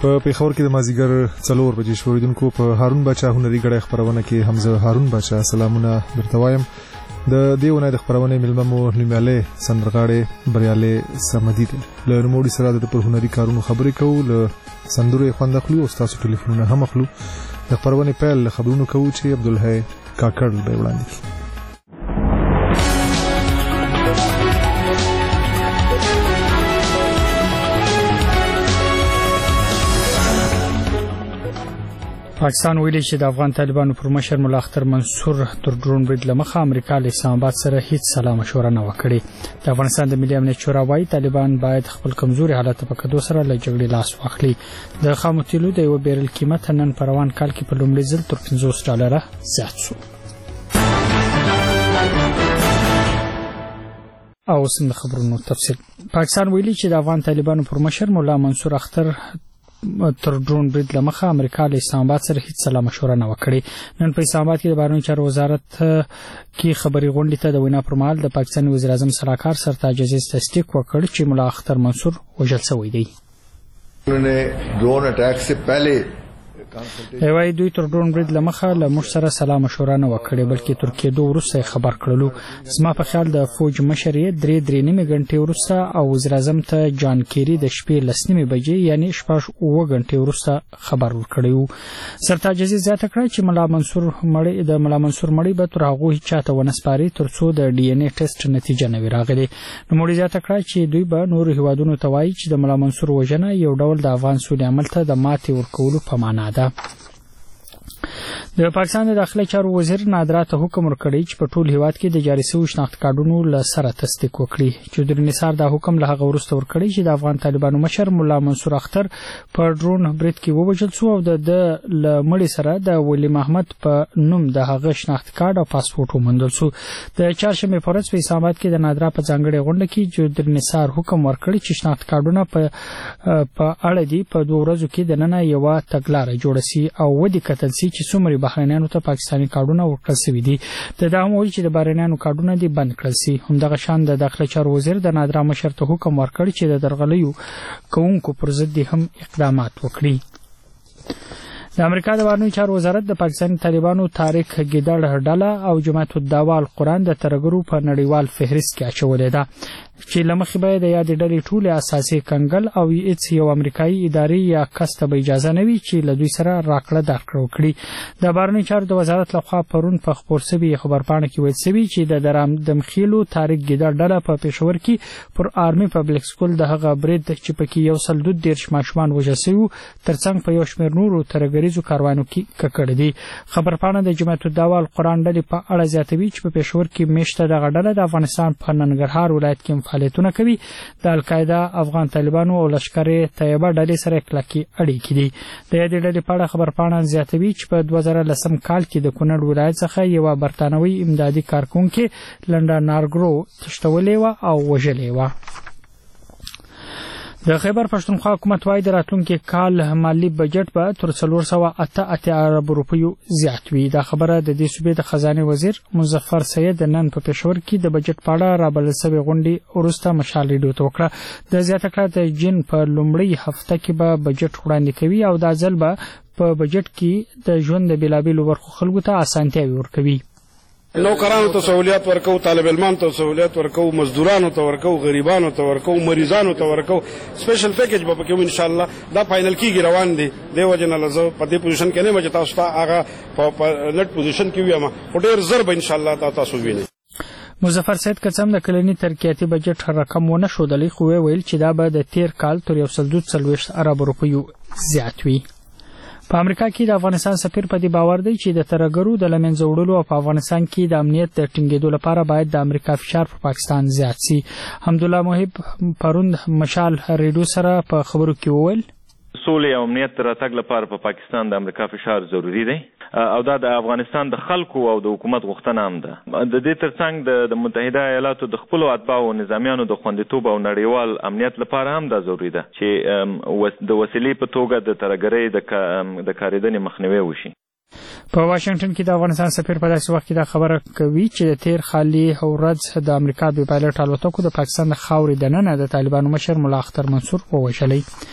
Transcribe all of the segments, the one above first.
په پیښور کې د مازیګر 4 بجې شوریدونکو په هارون باچا هنري غړي خبرونه کې حمزه هارون باچا سلامونه درته وایم. د دیونه د خبرونه ملمه مو نیماله سندرغاړي بریاله سمدي دي له نوموړي سره د پر هنري کارونو خبرې کوو له سندرو خوند اخلو او تاسو ټلیفونونه هم اخلو. د خبرونه پیل خبرونه کوو چې عبدالحی کاکړ به وړاندې. پاکستان ویلي چې د افغان طالبانو پر مشر مولا اختر منصور تر ډرون برید لمخه امریکا له اسلام آباد سره هیڅ سلا مشوره نه وکړي. د افغانستان د ملي امنیت شورا وايي طالبان باید خپل کمزوري حالت په کدو سره له جګړې لاس واخلي. د خامو تیلو د یو بیرل قیمت نن په روان کال کې په لومړي ځل تر $50 زیات شو. او څنګه خبرونو تفصیل. پاکستان ویلي چې د افغان طالبانو پر مشر مولا منصور اختر تر ډرون برید لمخه امریکا له اسلام آباد سره هیڅ سلا مشوره نه وکړي. نن په اسلام آباد کې د بهرنیو چارو وزارت کې خبري غونډې ته د وینا پر مهال د پاکستان وزیر اعظم سلاکار سرتاج عزیز تصدیق وکړ چې مولا اختر منصور وژل شوی دی. उन्होंने drone attack से पहले ایوای دوی تر ډرون برید لمخه له موږ سره سلا مشوره نه وکړي بلکې ترکیه دوه وروسته خبر کړلو. زما په خیال د فوج مشر یې 3.5 غنټې وروسته او وزیر اعظم ته جان کیری د شپې 10 بجې یعنی 6 غنټې وروسته خبر ورکړیو. سرتاج عزیز زیاته کړه چې مولا منصور مړی به تر هغه چاته ونسپاري ترڅو د ډي ان اے ټیسټ نتیجه نه راغلي. نو مړی زیاته کړه چې دوی به نور هیوادونو ته وایي چې د مولا منصور وژنه یو ډول د افغان سولې عمل ته د ماتې ورکولو په معنا ده. د پاکستان د داخلي چارو وزیر نادرا ته حکم ورکړی چې په ټول هیواد کې د جاري شوی شناخت کارډونو له سره تصدیق وکړي. چودري نثار دا حکم له هغه وروسته ورکړی چې د افغان طالبانو مشر مولا منصور اختر په ډرون برید کې ووژل شو او د مړي سره د ولی محمد په نوم د هغه شناخت کارت او پاسپورت وموندل شو. د چهارشنبه په ورځ په اسلام آباد کې د نادرا په ځانګړي غونډه کې چودري نثار حکم ورکړی چې شناخت کارډونه په اړه دی په 2 ورځو کې د نن یو تګلارې جوړ شي او ودی کتل شي چې څومره بهرنیانو ته پاکستاني کارډونه ورکړل شوي دي. دا هم وایي چې د بهرنیانو کارډونه دي بند کړل شي. همدغه شان د داخلي چارو وزیر د نادرا مشر ته حکم ورکړ چې د درغلیو کوونکو پر ضد هم اقدامات وکړي. د امریکا د بهرنیو چارو وزارت د پاکستاني طالبانو طارق ګیدړ ډله او جماعت الدعوه القرآن د ترګرو په نړیوال فهرست کې اچولې ده چې لمخې به د یاد ډلې ټول اساسي کنګل او هیڅ یو امریکایي ادارې یا کس ته اجازه نه وي چې له دوی سره راکړه درکړه وکړي. د بهرنیو چارو د وزارت لخوا پرون په خبر شوی خبرپاڼه کې ویل شوی چې د درام دمخیلو طارق ګیدړ ډله په پېښور کې پر آرمي پبلک سکول د هغه برید چې پکې یو سل 2 ماشومان وژل شوي ترڅنګ په یو شمېر نورو ترګریزو کاروانو کې ککړ دي. خبرپاڼه د جماعت الدعوه القرآن ډلې په اړه زیاتوي چې په پېښور کې میشته د غډله د افغانستان په ننګرهار ولایت کې فعالیتونه کوي. د القاعده افغان طالبانو او لشکر طیبه ډلې سره کلکې اړیکې دي. د دې ډلې په اړه خبرپاڼه زیاتوي چې په 2010 کال کې د کونړ ولایت څخه یو برتانوي امدادي کارکونکو لنډا نارګرو تشتولې و او وژلې و. د خیبر پښتونخوا حکومت وايي د راتلونکي کال مالی بجټ به تر 488 ارب روپیو زیات وي. دا خبره د دې صوبې د خزانه وزیر مظفر سید نن په پېښور کې د بجټ په اړه رابلل شوی غونډې وروسته مشال ریډیو ته وکړه. د زیاته کړه د جن په لومړی هفته کې به بجټ وړاندې کوي او دا ځل به په بجټ کې د ژوند د بلابلو برخو خلکو ته اسانتیاوي ورکوي. نوکرانو ته سہولیات ورکو، طالب علمانو ته سہولیات ورکو، مزدورانو ته ورکو، غریبانو ته ورکو، مریضانو ته ورکو. سپیشل پیکیج به پکې ان شاء الله دا فائنل کیږي روان دي. دی وجنه لزه په دې پوزیشن کې نه مجه تاسو ته هغه په نت پوزیشن کې ویما ډېر ضرب ان شاء الله تاسو وینئ. مظفر سید قسم د کلنی ترقیاتي بجټ رقم ونه شودلې خو ویل چې دا به د تیر کال تر 142 ارب روپیو زیات وي. په امریکا کې د افغانستان سفیر په دې باور دی چې د ترګرو د لمنځه وړلو او په افغانستان کې د امنیت د ټینګېدو لپاره باید د امریکا فشار په پاکستان زیات شي. حمدالله محب پرون مشال ریډیو سره په خبرو کې وویل سولې او امنیت راتګ لپاره په پاکستان د امریکا فشار ضروری دی او دا د افغانستان د خلکو او د حکومت غوښتنه هم ده. د دې ترڅنګ د متحده ایالاتو د خپل اتباعو او نظامیانو د خوندیتوب او نړیوال امنیت لپاره هم دا ضروری ده چې د وسیلې په توګه د ترګرۍ د کاریدنې مخنیوي وشي. په واشنگټن کې د افغانستان سفیر په داسې وخت کې دا خبره کوي چې د تیر خالي ورځ د امریکا د پایلټ الوتکو د پاکستان د خاورې دننه د طالبانو مشر مولا اختر منصور ووژلی.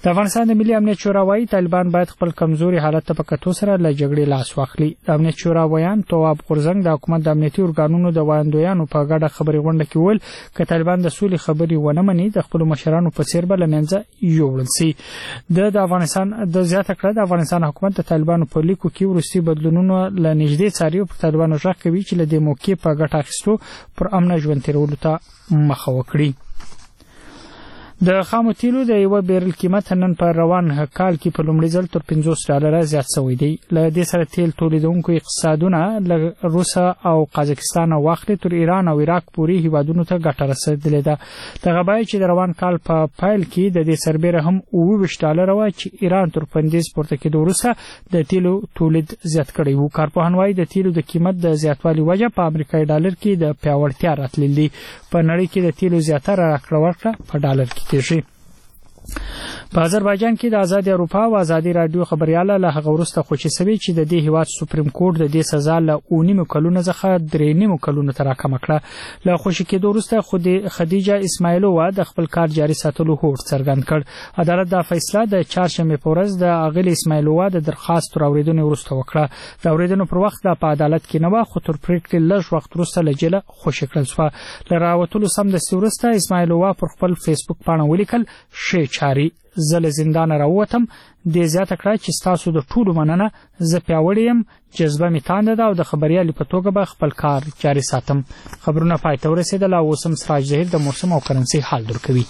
د افغانستان د ملي امنیت شورا وايي طالبان باید خپل کمزوري حالت ته په کتو سره له جګړې لاس واخلي. د امنیت شورا ویان تواب غورزنګ د حکومت د امنیتي ارګانونو د وړاندویانو په ګډه خبري غونډه کې ویل چې طالبان د سولې خبري ونه مني د خپل مشرانو په څیر بل منځه یوړل سي. د افغانستان د زیاته کړه د افغانستان حکومت د طالبانو په لیکو کې ورستي بدلونونو ل نږدې څاري په طالبانو ځخ کوي چې له دې موقع په ګټه اخیستو پر امن ژوند تیرولو ته مخه وکړي. د خامو تیلو د یو بیرل قیمت نن په روان کال کې په لومړي ځل تر $50 زیات شوی دی. له دې سره تیل تولیدونکو اقتصادونه له روسا او قازقستان واخلي تر ایران او عراق پورې هیوادونو ته ګټه رسیدلې ده. دغه بای چې د روان کال په فایل کې د دې سربېره هم $20 و چې ایران تر فندیز پورته کېدو وروسته د تیلو تولید زیات کړی وو. کارپوهان وايي د تیلو د قیمت د زیاتوالي وجه په امریکایي ډالر کې د پیاوړتیا راتللی په نړۍ کې د تیلو زیاتره راکړه ورکړه په ډالر کې کېږي. په آذربایجان کې د آزاد اروپا او آزادي رادیو خبرياله له هغه وروسته خوشي شوی چې د دې هیواد سپریم کورټ د دې سزا له 9 کلونو څخه 3 کلونو ته راکم کړه. له خوشي کېدو وروسته خدیجه اسماعیلووا د خپل کار جاري ساتلو هوډ څرګند کړ. عدالت د فیصله د چهارشنبه په ورځ د اغلی اسماعیلووا د درخواست اوریدنې وروسته وکړه. د اوریدنې پر وخت د په عدالت کې نه و خو تر پریکړې لږ وخت وروسته له جیله خوشي کړل شو. له راوتلو سم د وروسته اسماعیلووا پر خپل فیسبوک باندې ولیکل شي چاري زل زندان راوتم د زیاته کړه چې تاسو د ټولو مننه ز پیاوړی يم جذبه می تاند ده او د خبريالي په توګه به خپل کار جاري ساتم. خبرونه پای ته ورسېدل او اوسم سراج ظهیر د موسم او کرنسي حال درکوي.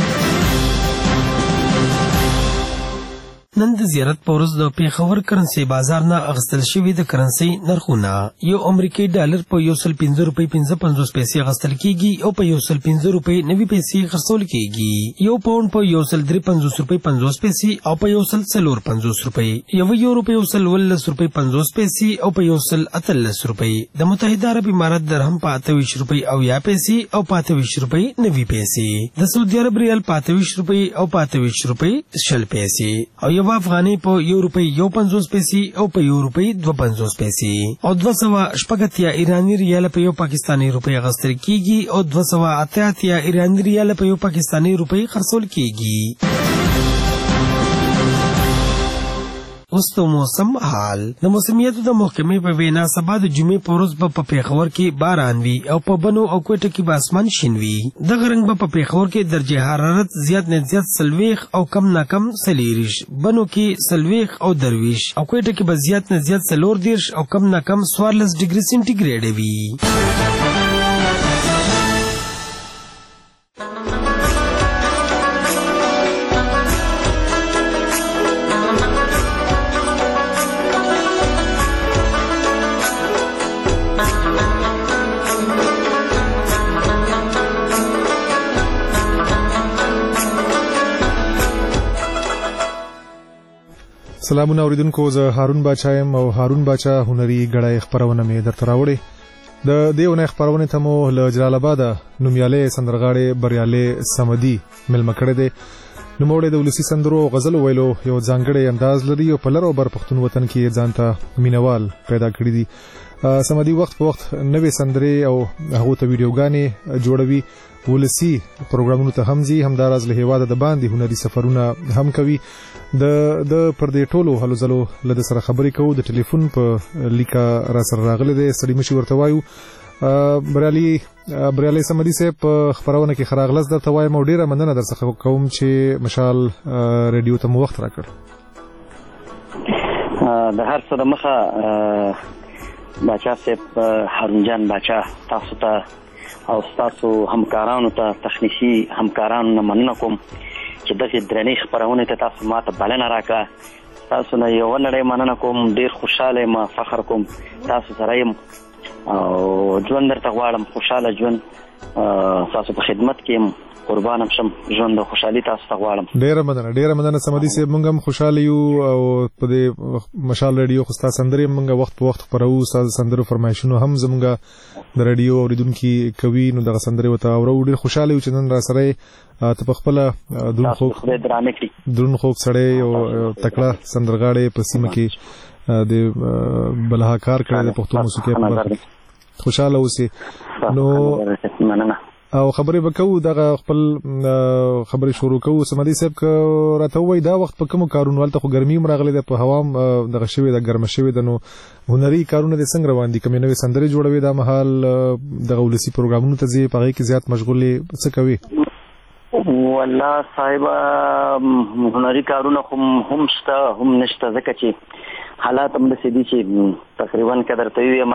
نن د زیارت پورز د پیښور کرنسي بازار نه اغستل شوی د کرنسي نرخونه یو امریکایي ډالر په 1.50 روپۍ 55 پیسې اغستل کیږي او په 1.50 روپۍ 90 پیسې خرڅول کیږي. یو پاوند په 1.53 روپۍ 50 پیسې او په 1.54 روپۍ یو روپۍ 1.10 روپۍ 50 پیسې او په 1.18 روپۍ د متحده عرب امارات درهم په 28 روپۍ او 10 پیسې او په 28 روپۍ 90 پیسې د سعودي عرب ریال په 28 روپۍ او په 28 روپۍ 10 پیسې او یو افغاني په 1 روپۍ 50 پیسې او په 1 روپۍ 52 پیسې او 280 ایرانی ریال په یو پاکستانی روپۍ اغستل کیږي او 288 ایرانی ریال په یو پاکستانی روپۍ خرڅول کیږي. اوس د موسم حال. د موسمیاتو د محکمې په وینا سبا د جمعې په ورځ به په پیښور کې باران وي او په بنو او کوټه کې به اسمان شین وي. دغه رنګ به په پیښور کې درجه حرارت زیات نه زیات 40 او کم نه کم 40 بنو کې 40 او 30 او کوټه کې به زیات نه زیات 40 او کم نه کم 14 ډیګري سنټیګریډ وي. سلامونه اوریدونکو، زه هارون باچا یم او هارون باچا هنري غړای خبرونه مې درته راوړې. د دیونه خبرونه ته مو له جلال آباد نومیاله سندرغاړي بریاله سمدي ملما کړه دي. نوموړی د ولسی سندرو او غزل ویلو یو ځانګړی انداز لري او په لرو بر پښتون وطن کې ځانته مینوال پیدا کړی دي. سمدي وخت په وخت نوې سندرې او هغه ته ویډیوګانې جوړوي. ولسی پروګرامونو ته هم ځي، همداراز له هیواده د باندې هنري سفرونه هم کوي. د پر دې ټولو هلو زلو له سره خبرې کوو. د ټلیفون په لیکا را سره راغله د سړي مشي ورته وایو. بریالي سمدي صاحب په خبرونه کې خراغلس درته وایم او ډیره مننه درڅخه کوم چې مشال رادیو ته مو وخت راکړ. د هر څه د مخه باچا صاحب هارون جان باچا تاسو ته او تاسو همکارانو ته تخنیکی همکارانو نه مننه کوم چې دغه درنې خبرونه ته تاسو ماته بلنه راکړه. تاسو نه یو نړۍ مننه کوم، ډیر خوشاله ما فخر کوم تاسو سره یم او ژوند درته غواړم، خوشاله ژوند تاسو په خدمت کې یم، قربانم شم، ژوند د خوشحالي تاسو ته غواړم. ډیره مننه سمدي صاحب. موږ هم خوشاله یو او په دې مشال رادیو خو تاسو سندرې موږ وخت په وخت خبرو. تاسو سندرو فرمایشونه هم زموږ د رادیو اوریدونکو کوي، نو دغه سندرې وته اورو. ډیر خوشاله یو چې نن را سره ته په خپل درون خوب سړی او تکړه سندرغاړي په سیمه کې د بلها کار کړی د پښتو موسیقي په برخه خوشاله اوسئ. نو او خبرې وکړو دغه خپل خبرې شروع کوو. سمدي صاحب راته وای دا وخت په کوم کارونو ولته خو ګرمي مرغلې ده په هوام دغه شوی د ګرم شوی د نو هنري کارونه د څنګه روان دي؟ کوم نوې سندرې جوړوي دا مهال دغه ولسی پروګرامونو ته ځي په کې زیات مشغولې څه کوي؟ والله صاحب هنري کارونه هم شته هم نشته ځکه چې حالات هم داسې دي چې تقریبا که درته ووایم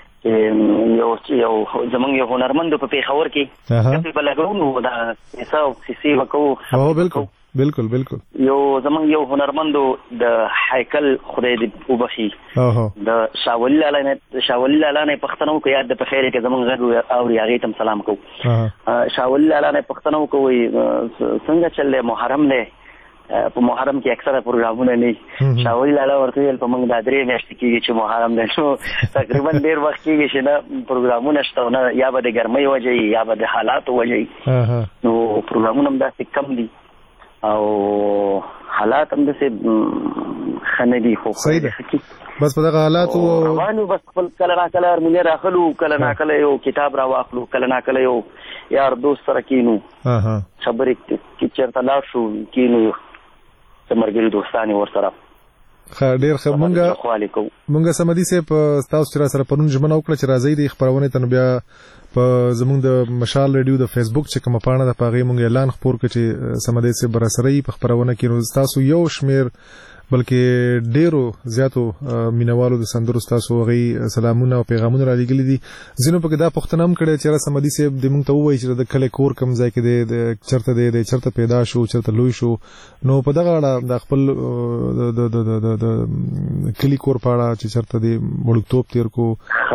یو زمونږ یو هنرمند په پېښور کې کپې به لګو نو دا کیسه او کیسې به کوو. بالکل یو زمونږ یو هنرمندو د هیکل خدای دې وبخي د شاولي لالا نه پښتنه وکړو یاد د په خیر کې زمونږ غږ اوري هغې ته سلام کوو. شاولي لالا نه پښتنه وکړو څنګه چل دی محرم دی په محرم کې اکثره پروګرامونه نه شاولي لالا ورته ویل په موږ دا 3 میاشتې کېږي چې محرم دی نو تقریبا ډېر وخت کېږي چې نه پروګرامونه شته نه یا به د ګرمۍ وجه یا به د حالاتو وجه نو پروګرامونه هم داسې کم دي او حالات هم داسې ښه نه دي. خو صحیح ده بس په دغه حالاتو روانو بس خپل کله ناکله هرمونیه راخلو کله ناکله یو کتاب راواخلو کله ناکله یو یار دوست سره کینو خبرې کې چېرته لاړ شو کینو د ملګري دوستانې ورسره ډېر ښه. مونږ سمدي صاحب ستاسو چې را سره پرون ژمنه وکړه چې راځئ د خپرونې ته نو بیا په زمونږ د مشال ریډیو د فیسبوک چې کومه پاڼه ده په هغې مونږ اعلان خپور کړو چې سمدي صاحب به راسره وي په خپرونه کې. نو ستاسو یو شمېر بلکې ډیرو زیاتو مینوالو د سندرو ستاسو هغې سلامونه او پیغامونه را لېږلي دي. ځینو پکې دا پوښتنه هم کړې چې سمدي صاحب د مونږ ته ووایي چې د کلی کور کوم ځای کې دی چېرته دی چېرته پیدا شو چېرته لوی شو. نو په دغه اړه د خپل د کلي کور په اړه چې چېرته دی وړوکتوب تېر کو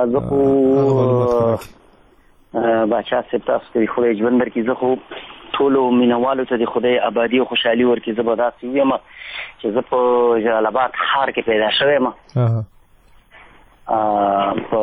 باچا صاحب تاسو ته خدای ژوند درکړي. زه خو ټولو مینوالو ته د خدای آبادي او خوشحالي ورکړي. زه به داسې ووایم چې زه په جلال آباد ښار کې پیدا شوی یم په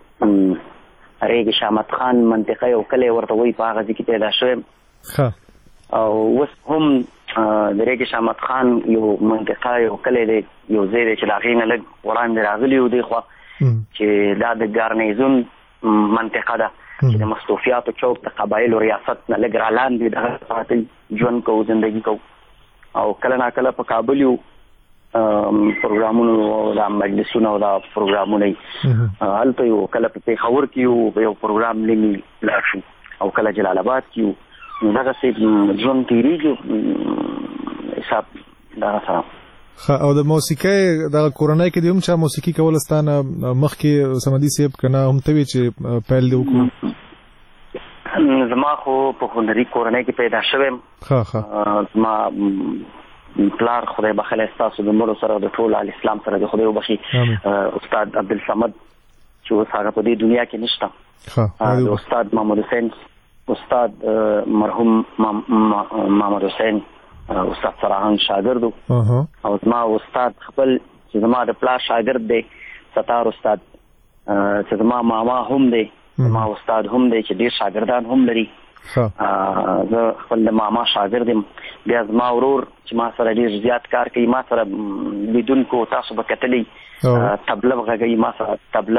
ریګ شامت خان منطقه یو کلی ورته وایي په هغه ځای کې پیدا شوی یم او اوس هم د ریګ شامت خان یو منطقه یو کلی دی یو ځای دی چې د هغې نه لږ وړاندې راغلي یو دی خوا چې دا د ګارنیزون منطقه ده چې د مستوفیاتو چوک د قبایلو ریاست نه لږ را لاندې دغه ساعتۍ ژوند کوو زندګي کوو او کله ناکله په کابل یو پروګرامونو دا مجلسونه او دا پروګرامونه هلته یو کله په پېښور کې یو پروګرام لینی لاړ شو او کله جلال آباد کې یو نو دغسې ژوند تېرېږي حساب دغه سره. او د موسیقۍ دغه کورنۍ کې دې هم چا موسیقي کول ستانه مخکې سمدي صاحب که نه هم ته وې چې پیل دې وکړو؟ زما خو په هنري کورنۍ کې پیدا شوی یم. زما پلار خدای بخلی ستاسو د مړو سره د ټول الاسلام سره د خدای وبخي استاد عبدالصمد چې اوس هغه په دې دنیا کې نشته د استاد محمد حسین استاد مرحوم محمد حسین استاد سراهنګ شاګرد او زما استاد خپل چې زما د پلار شاګرد دی ستار استاد چې زما ماما هم دی زما استاد هم دی چې ډېر شاګردان هم لري. زه خپل د ماما شاګرد یم. بیا زما ورور چې ما سره ډېر زیات کار کوي ما سره لیدونکو تاسو به کتلی طبله غږوي ما سره طبله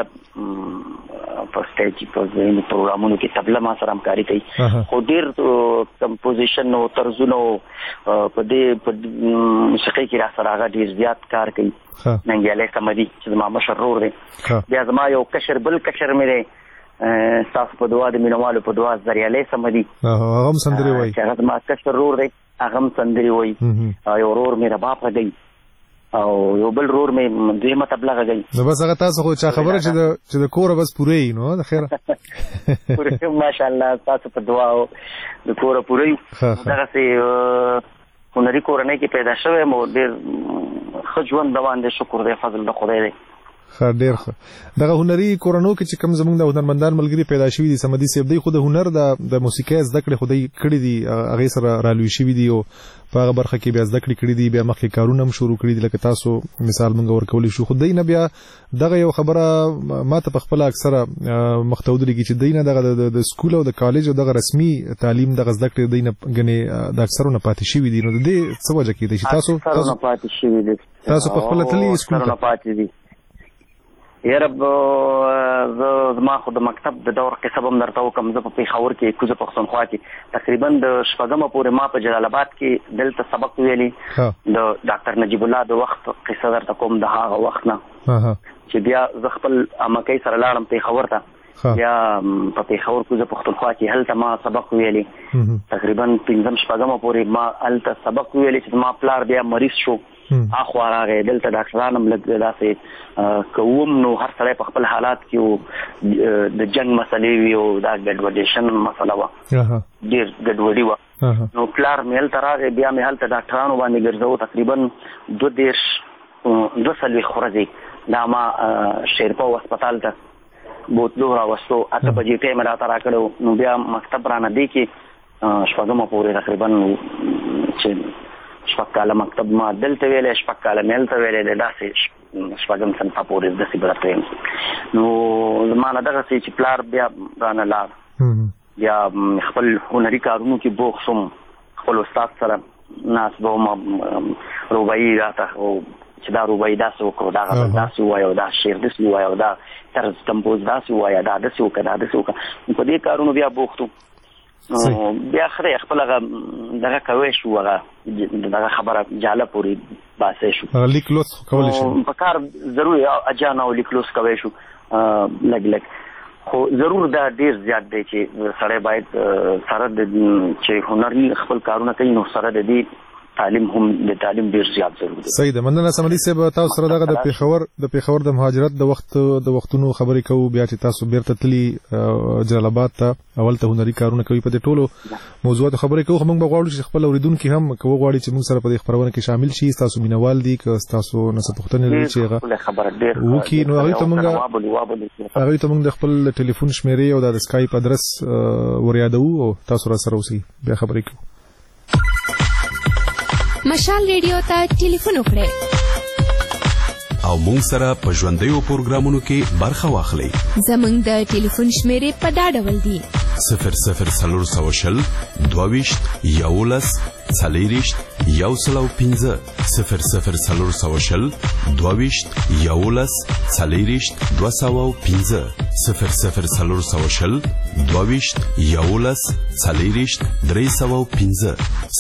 په سټیج په پروګرامونو کې طبله ما سره همکاري کوي خو ډېر کمپوزیشن او طرزونه په دې موسیقۍ کې را سره هغه ډېر زیات کار کوي. ننګیالی صمدي چې زما مشر ورور دی. بیا زما یو کشر بل کشر مې دی ستاسو په دعا د مینوالو په دعا زریالی صمدي هغه هم سندرې وایي چې هغه زما کشر ورور دی هغه هم سندرې وایي. یو ورور مې رباب غږوي او یو بل ورور مې دویمه طبله غږوي. نو بس هغه تاسو خو چا خبره چې د کوره بس پوره یي نو د خیره پوره ماشاءالله تاسو په دعا او د کوره پوره یو. دغسې هنري کورنۍ کې پیدا شوی یم او ډېر ښه ژوند روان دی شکر دی فضل د خدای دی. ډېر ښه. دغه هنري کورنو کې چې کوم زموږ د هنرمندان ملګري پیدا شوي دي سمدي صاحب دی خو د هنر د موسیقۍ زده کړې خو دی کړي دي هغې سره رالوي شوي دي او په هغه برخه کې بیا زده کړې کړي دي بیا مخکې کارونه هم شروع کړي دي لکه تاسو مثال موږ ورکولی شو. خو دی نه بیا دغه یو خبره ما ته په خپله اکثره مخ ته ودرېږي چې دی نه دغه د سکول او د کالج او دغه رسمي تعلیم دغه زده کړې دی نه ګنې د اکثرو نه پاتې شوي دي. نو د دې څه وجه کېدی چې تاسو پاتې شوي دي تاسو په خپله تللي سکول ته؟ یا رب زما خو د مکتب د دور قصه به هم درته وکړم. زه په پېښور کې کوزه پښتونخوا کې تقریبا د شپږمه پورې ما په جلال آباد کې دلته سبق ویلي. د ډاکټر نجیب الله د وخت قصه درته کوم د هغه وخت نه چې بیا زه خپل امکۍ سره لاړم پېښور ته. بیا په پېښور کوزه پښتونخوا کې هلته ما سبق ویلي تقریبا 5-6 پورې ما هلته سبق ویلي چې ما پلار بیا مریض شو. اخوا راغی دلته ډاکټران هم لږ داسې کوم نو هر سړی په خپل حالات کې د جنګ مسلې وي او دا ګډوډیشن مسله وه ډېر ګډوډي وه. نو پلار مې هلته راغی بیا مې هلته ډاکټرانو باندې ګرځو تقریبا 22 ورځې دا ما شیرپا هسپتال ته بوتلو راوستو 8 بجې ټایم راته راکړو. نو بیا مکتب رانه دی کې 6 پورې تقریبا چې 6 کاله مکتب ما دلته ویلی 6 کاله مې هلته ویلی دی داسې 6 صنفه پورې داسې به درته یم. نو زما نه دغسې چې پلار بیا رانه لاړ بیا خپل هنري کارونو کې بوخ شوم. خپل استاد سره ناست به وم روبایي راته چې دا روبایي داسې وکړو دا غزل داسې ووایه او دا شعر داسې ووایه او دا طرز کمپوز داسې ووایه دا داسې وکړه دا داسې وکړه. په دې کارونو بیا بوخت وو. بیا خدای خپل هغه دغه کوی شو هغه دغه خبره جاله پورې باسې شو لیک لوست کولی شو په کار ضروري اجانه او لیک لوست کوی شو لږ خو ضرور دا ډېر زیات دی چې سړی باید سره د چې هنري خپل کارونه کوي نو سره د دې تعلیم هم د تعلیم ډیر زیات ضروري دی. صحیح ده. مننه سمدي صاحب تاسو سره دغه د پېښور د مهاجرت د وختونو خبرې کوو بیا چې تاسو بیرته تللی جلال آباد ته اول ته هنري کارونه کوي په دې ټولو موضوعات خبرې کوو. موږ غواړو چې خپل اوریدونکو هم کوو غواړي چې موږ سره په دې خبرونه کې شامل شي. تاسو مینوال دي که تاسو نسب پښتنه لري چې هغه وکي نو هغه ته موږ د خپل ټلیفون شمیرې او د اسکایپ ادرس وريادو او تاسو را سره اوسئ بیا خبرې کوو. مشال ریډیو ته ټلیفون وکړئ او مونږ سره په ژوندیو پروګرامونو کې برخه واخلئ. زمونږ د ټلیفون شمیرې په دا ډول دي 00 22 11 40 105 00 22 11 40 205 00 22 11 40 305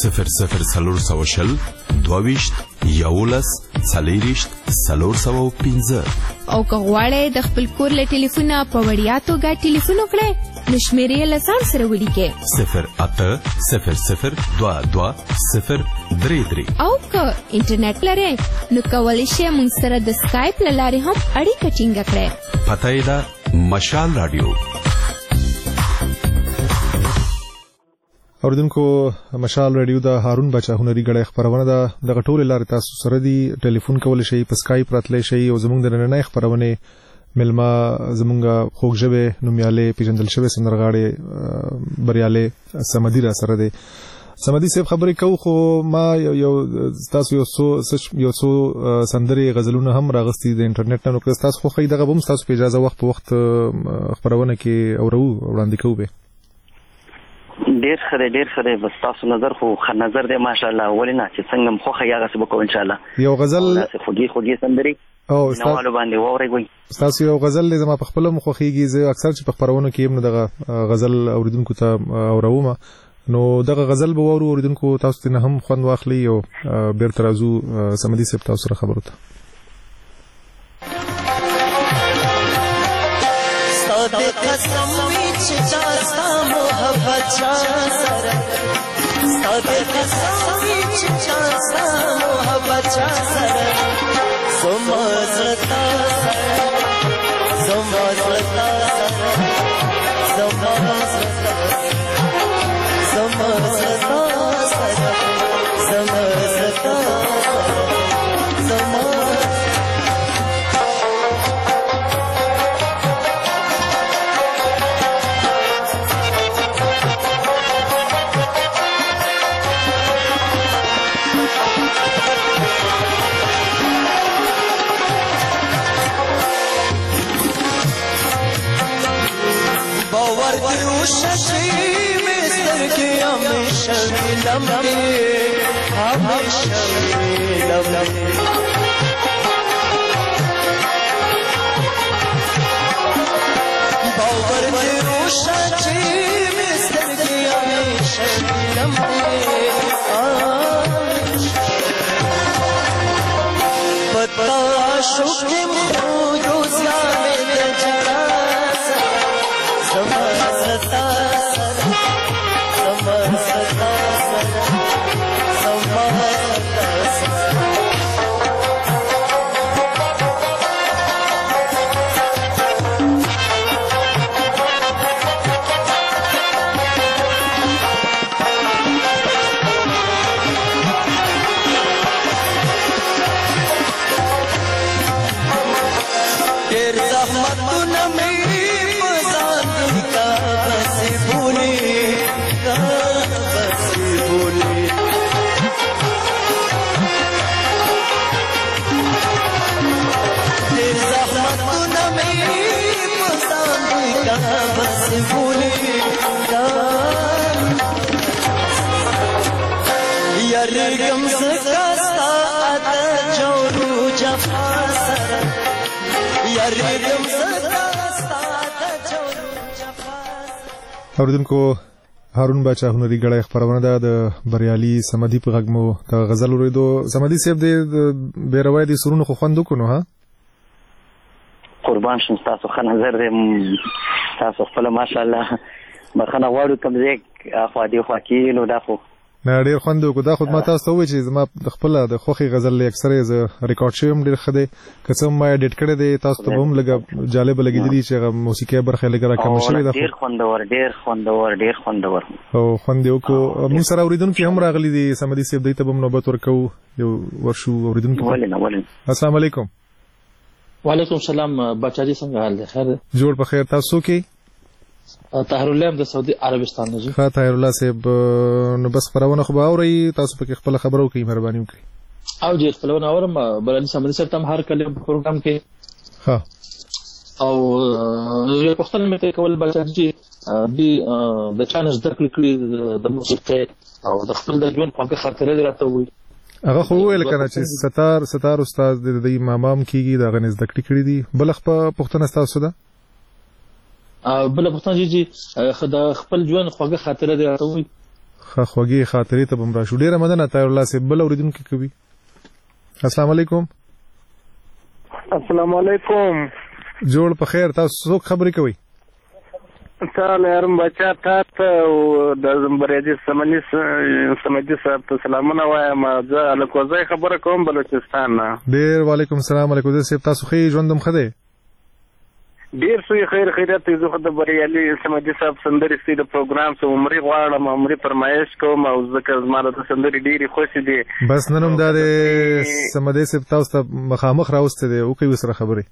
00 22 11 40 305 او که غواړئ د خپل کور له ټلیفونه په وړیا توګه ټلیفون وکړئ نو شمیرې له ځان سره ولیکئ 0800 22 033 او که انټرنیټ لرئ نو کولی شئ موږ سره د سکایپ له لارې هم اړیکه ټینګه کړئ. پته یې ده مشال راډیو. اوریدونکو مشال رادیو د هارون بچا هنري غړې خبرونه ده د غټول لارې تاسو سره دی ټلیفون کول شي په سکایپ راتلې شي او زموږ د نننۍ خبرونه ملما زموږ خوږژبه نومیاله پیژندل شوی سندرغاړي بریاله سمدي را سره دی. سمدي صاحب خبرې کو خو ما یو تاسو یو څو سندري غزلونه هم راغستي د انټرنیټ نه نو که تاسو خو خې دغه بم تاسو په اجازه وخت په وخت خبرونه کې اورو وړاندې کوو به ډیر خره بس تاسو نظر خو نظر دی ماشاءالله ولینه چې څنګه مخه یاغه سبق ان شاء الله یو غزل خوږی سندري او نوالو باندې ووري وي تاسو یو غزل زما په خپل مخخيږي زه اکثر چې په خبرونه کې هم دغه غزل اوریدونکو ته اورومه نو دغه غزل به اوریدونکو تاسو ته هم خوند واخلي او بیرته راځو سمدي صاحب تاسو سره خبرو ته محبت چا سره ساده قسمی چا سره محبت چا سره زما زړه سره زما زړه سره زما زړه زما زړه سره زما زړه زما ششی مستر کی ہمیشہ لمبی ہمیشہ لمبی ورته روشه چې مې سترګې همیشه لمبې پتا شوکم خو زیامې د جړا زما ستا زما ستا زما یارګم زکاستا د جوړو جفا سره یارګم زکاستا د جوړو جفا اوریدونکو هارون باچا هنري غړی خبرونه ده د بریالي سمدي په غږمو د غزل اوریدو سمدي صاحب د بیروي د سرونو خو خوند وکړو ها قربان شم تاسو خن نظر دې تاسو خپل ماشاءالله مخنه غواړو کوم ځای اخوا دی خو کې نو دا خو نه ډیر خوند وکړو دا خو ما تاسو ته وایي چې زما خپل د خوخي غزل اکثره ز ریکارډ شوم ډیر خده قسم ما اډیټ کړی دی تاسو ته هم لګا جالب لګیدلی چې موسیقي برخه لګرا کوم شوی دا ډیر خوندور او خوند یو کو موږ سره اوریدونکو هم راغلي دي سمدي سیب دی ته هم نوبت ورکو یو ورشو اوریدونکو السلام علیکم وعلیکم السلام بچا جی څنګه حال دی خیر جوړ په خیر تاسو کې طاهر الله د سعودي عربستان نه جی ها طاهر الله صاحب نو بس خبرونه خو اوري تاسو په خپل خبرو کې مهرباني وکړئ او جی خپلونه اورم بلني سمدي صاحب تم هر کله پروګرام کې ها او یو پښتنه مته کول بچا جی دی د چانس د کړی د موسیقي او د خپل د ژوند په خاطر راته وي هغه خو ویل کنه چې ستار استاد د امام کیږي دا غنځ د کړی دي بلخ په پښتنه تاسو ده بل پښتون جی خدای خپل ژوند خوږه خاطره دی راته وي خوږه خاطره ته بم را شو ډیره مدنه طاهر الله صاحب بل اوریدونکو کوي السلام علیکم السلام علیکم جوړ په خیر تاسو خبرې کوي تعالی هرم بچا ته د زمبرېدي سمدي صاحب ته سلامونه وایم زه له کوزای خبره کوم بلوچستان نه ډیر وعلیکم السلام علیکم صاحب تاسو خې ژوندم خده ډیر سوی خیرات زه خو د بریالي سمدي صاحب سندري سي د پروګرام سو عمرې غواړم عمرې فرمایش کوم او ځکه زما د سندري ډیري خوشي دي بس ننوم د سمدي صاحب تاسو ته مخامخ راوسته دي او کوي سره خبري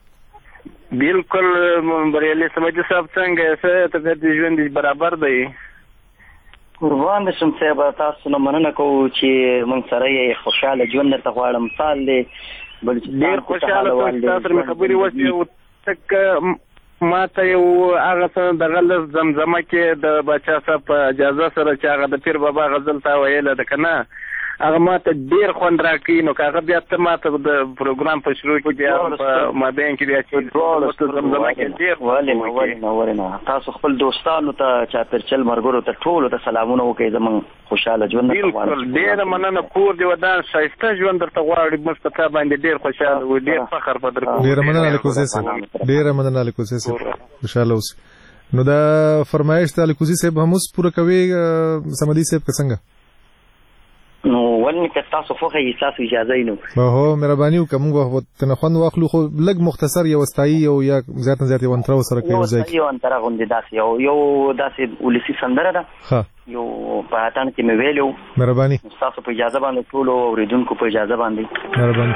بالکل بریالي سمدي صاحب څنګه ته د ژوند برابر دی قربان شم صاحب تاسو نو مننه کوم چې مونږ سره یې خوشاله ژوند ته غواړم مثال دی بل ډیر خوشاله تاسو مې خبري وکړي تک ما ته یو هغه څه د غلط زمزمه کې د بچا صاحب اجازه سره چې هغه د پیر بابا غزل تا ویل د کنه هغه ما ته ډیر خوند راکړي نو هغه بیا ته ما ته د پروګرام په شروع کې بیا ما بین کې بیا چې زمزمه کې ډیر ولې تاسو خپل دوستانو ته چا پرچل مرګورو ته ټول ته سلامونه وکړئ زمون خوشاله ژوند ته غواړم ډیر مننه کور دی ودان شایسته ژوند درته غواړم مستفا باندې ډیر خوشاله و ډیر فخر بدر ډیر مننه الکوزي صاحب خوشاله اوس نو دا فرمایش ته الکوزي صاحب هم اوس پوره کوي سمدي صاحب څنګه نو ولني که تاسو خو هي تاسو اجازه نو هو مهرباني وکم غو تنخوان واخلو خو لګ مختصر یو استایي او یا زیات یو انترو سره کوي ځکه یو انتر غوندي داسې یو داسې ولسی سندره ده ها یو په اتان کې مې ویلو مهرباني تاسو په اجازه باندې ټول اوریدونکو په اجازه باندې مهرباني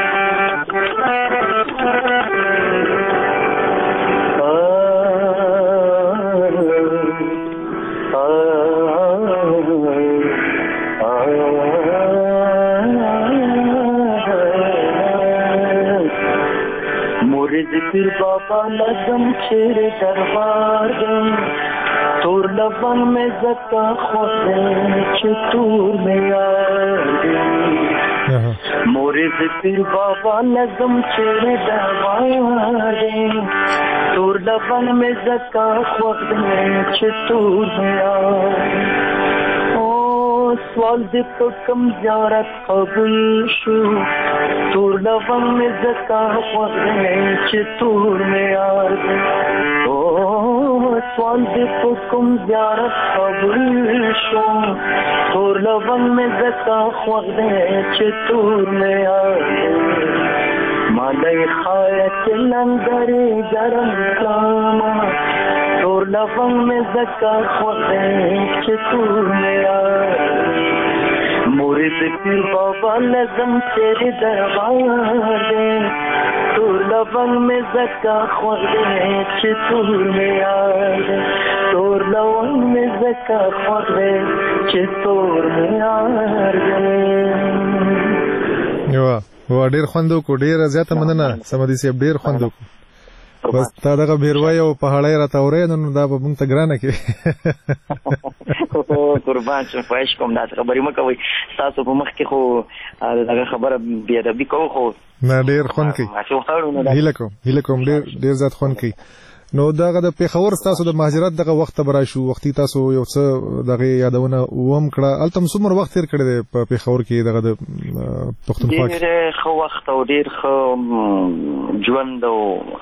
پیر بابا لازم چیر دربار تور لبن میں زکا خوزے چطور میں آگے مورد پیر بابا لازم چیر دربار تور لبن میں زکا خوخ دے چتور میں سوال دې په کوم زیارت قبول شو تور لبن میں زکا خوخ دے چتور میں یار سوال دې په کوم زیارت قبول شو تور لبن میں زکا خوخ دے چتور میں یار مالای خایت لنگر گرم کاما تور لبن میں زکا خوخے چتور میں مرید پیر بابا لازم تیرے دربار دے تور لبن میں زکا خوخے چتور میں تور لبن میں زکا خوخے چتور میں و ډیر خوندو کو ډیر زیاته مننه سمدي سي ډیر خوندو بس تا دغه بیروي او پهاړی را تورې نو دا به مونږ ته ګرانه کې قربان شم فایش کوم دا خبرې مکوي تاسو په مخ کې خو دغه خبره بیا د بیکو خو نه ډیر خوند کوي هیله کوم ډیر زیات خوند کوي نو دغه د پیښور تاسو د مهاجرت دغه وخت برای شو وختي تاسو یو څه دغه یادونه ووم کړه التم څومره وخت تیر کړی دی په پیښور کې دغه د پښتونخوا کې ډیر خو وخت او ډیر خو ژوند او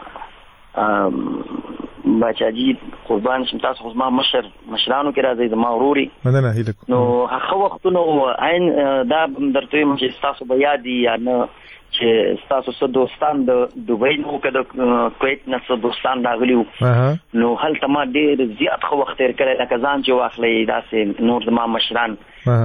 بچاجي قربان شم تاسو خو ما مشرانو کې راځي د ما وروري مننه هیله نو هغه وختونو عین دا درته یم چې تاسو به یادي یا نه چې تاسو سره دوستان د دوبۍ نو کده کویت نه سره دوستان راغلیو نو هلته ما ډیر زیات خو وخت تیر کړی لکه ځان چې واخلې داسې نور د ما مشران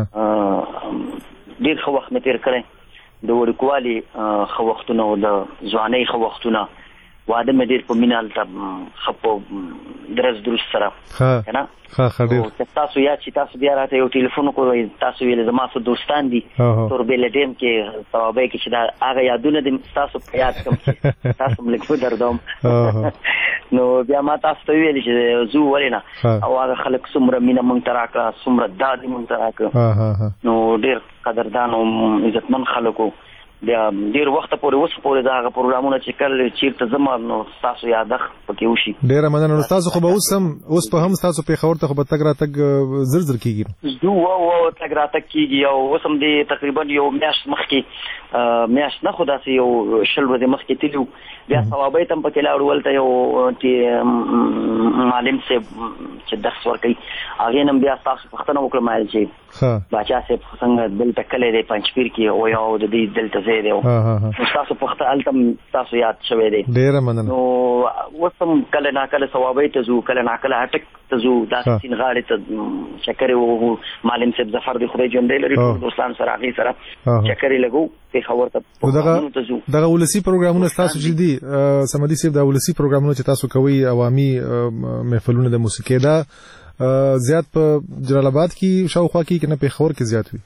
ډیر خو وخت تیر کړی د وړوکوالي خو وختونو د ځوانۍ خو وختونو واده مې ډیر په مینال ته خپو درس سره کنه ډیر تاسو یا چې تاسو بیا راته یو ټلیفون کوئ تاسو ویل زما سره دوستان دي تور بیل ډیم کې ثوابه کې چې دا هغه یادونه دي تاسو په یاد کوم تاسو ملک دردوم نو بیا ما تاسو ته ویل چې زو ولینا او هغه خلک څومره مینه مونږ تراکا څومره دادی مونږ تراکا نو ډیر قدردان او عزتمن خلکو بیا ډیر وخت پورې دا هغه پروګرامونه چې کله چیرته زما نو تاسو یادخ پکې وشي ډیر مننه نو تاسو خو به اوس په هم تاسو په خبر ته خو به تګ را تګ زر کیږي زو او تګ را تګ کیږي او اوس هم دې تقریبا یو میاشت مخکې نه خو داسې یو شل ورځې مخکې تلو بیا ثوابه تم پکې لاړ ولته یو معلم چې درس ورکوي هغه نن بیا تاسو پښتنه وکړه مایل چې باچا صاحب څنګه دلته کله دی پنځپیر کې او یو د دې دلته زه دی تاسو پښتنه التم تاسو یاد شوي دی ډیر مننه نو وسم کله نا کله ثوابه ته زو کله نا کله هټک ته زو داسې سین غاړي ته شکر او معلم صاحب ظفر دی خدای جون دی لري دوستان سره هغه سره شکر لګو په خبر ته دغه ولسی پروګرامونه تاسو چې دي سمدي صاحب دا ولسی پروګرامونه چې تاسو کوي عوامي محفلونه د موسیقي دا زیات په جلال آباد کې شاوخوا کې کنه په خور کې زیات وي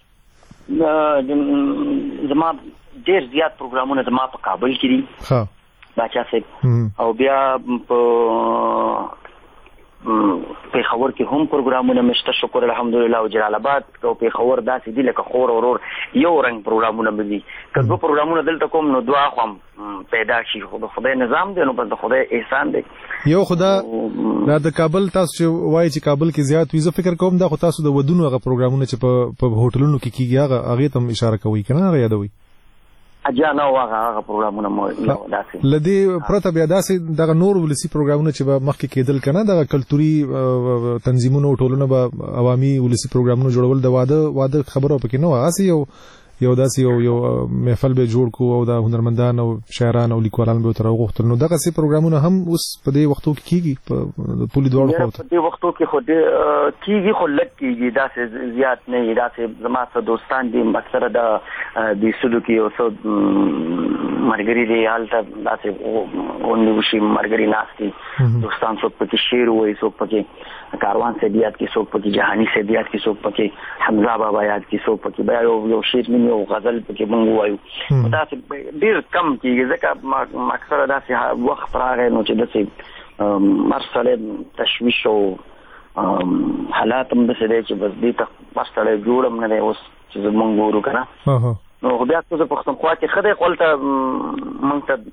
زما ډیر زیات پروګرامونه زما په کابل کې دي ها باچا صاحب او بیا په خبر کې هم پروګرامونه مشته شکر الحمدلله او جلال آباد او په خبر داسې دي لکه خور اورور یو رنگ پروګرامونه ملي کله پروګرامونه دلته کوم نو دعا کوم پیدا شي خدای نظام دی نو بس خدای احسان دی یو خدا د کابل تاسو وایي چې کابل کې زیات وي زه فکر کوم دا خو تاسو د ودونو هغه پروګرامونه چې په هوټلونو کې کیږي هغه ته اشاره کوي کنه هغه یادوي اجانه هغه پروګرامونه مو داسې لدی پرته بیا داسې دغه نور ولسی پروګرامونه چې به مخکې کېدل کنه دغه کلتوري تنظیمونو ټولونه به عوامي ولسی پروګرامونه جوړول د واده خبرو پکې نو اسی یو داسې یو محفل به جوړ کو او د هنرمندان او شاعران او لیکوالان به تر وغوښتل نو دغه سي پروګرامونه هم اوس په دې وختو کې کیږي په پولی دوړ خو په دې وختو کې خو دې کیږي خو لږ کیږي داسې زیات نه داسې زما سره دوستان دي اکثره د سودو کې او څو مرګري دی حالت داسې اونې وشي مرګري ناشتي دوستان څو پکې شعر وایي څو پکې کاروان سے دیات کې څو پکې جهانی سے دیات کې څو پکې حمزه بابا یاد کې څو پکې بیا یو شعر یو غزل پکې مونږ وایو دا ډیر کم کیږي ځکه اکثره داسې وخت راغی نو چې داسې مرسله تشویش او حالات هم داسې دی چې بس دې ته مرسله جوړم نه دی اوس چې مونږ ګورو کنه نو بیا څه پښتونخوا کې خدای خپل ته مونږ ته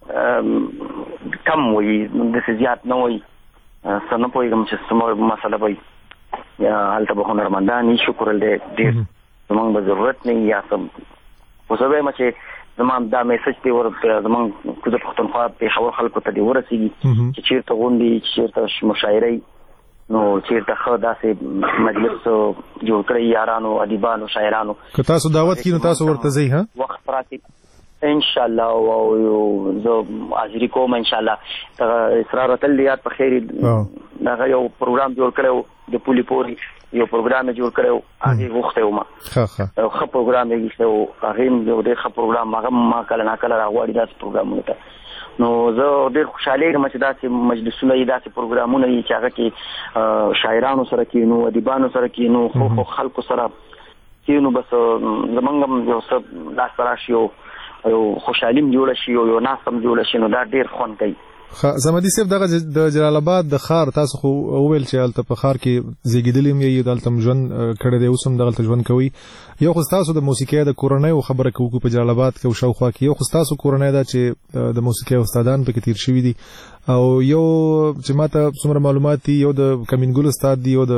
کم وي د زیات نه وي سن په کوم چې سم مسله وي یا هلته به هنرمندان شکر دې ډېر زمونږ به ضرورت نه یا سم وسوي چې زمون دا میسج دی ورته زمون کوزه پښتونخوا په خبر خلکو ته دی ورسیږي چې چیرته غونډي چیرته مشاعره نو چیرته خو داسې مجلس جوړ کړی یارانو ادیبانو شاعرانو که تاسو دعوت کینو تاسو ورته ځئ ها وخت راځي ان شاء الله او زه حاضر کوم ان شاء الله اصرار تلیات په خیر دا یو پروګرام جوړ کړو د پولی پوري یو پروګرام جوړ کړو هغه وخت یو ما خو پروګرام یې شو هغه یو ډېر ښه پروګرام هغه ما کله نه کله راغواړي دا پروګرامونه ته نو زه ډېر خوشاله یم چې داسې مجلسونه یې داسې پروګرامونه یې چې هغه کې شاعرانو سره کېنو ادیبانو سره کېنو خو خلکو سره کېنو بس زمونږ یو څه لاس راشي او خوشحالیم جوړ شي او یو ناسم جوړ شي نو دا ډېر خوند کوي زمدي صاحب دغه د جلال آباد د ښار تاسو خو وویل چې هلته په ښار کې زیږېدلي یې دلته ژوند کړی دی اوس هم دغلته ژوند کوي یو خو ستاسو د موسیقۍ د کورنۍ خبره کوو په جلال آباد کې او شاوخوا کې یو خو ستاسو کورنۍ ده چې د موسیقۍ استادان پکې تیر شوي دي او یو چې ماته څومره معلومات دي یو د کمینګل استاد دی یو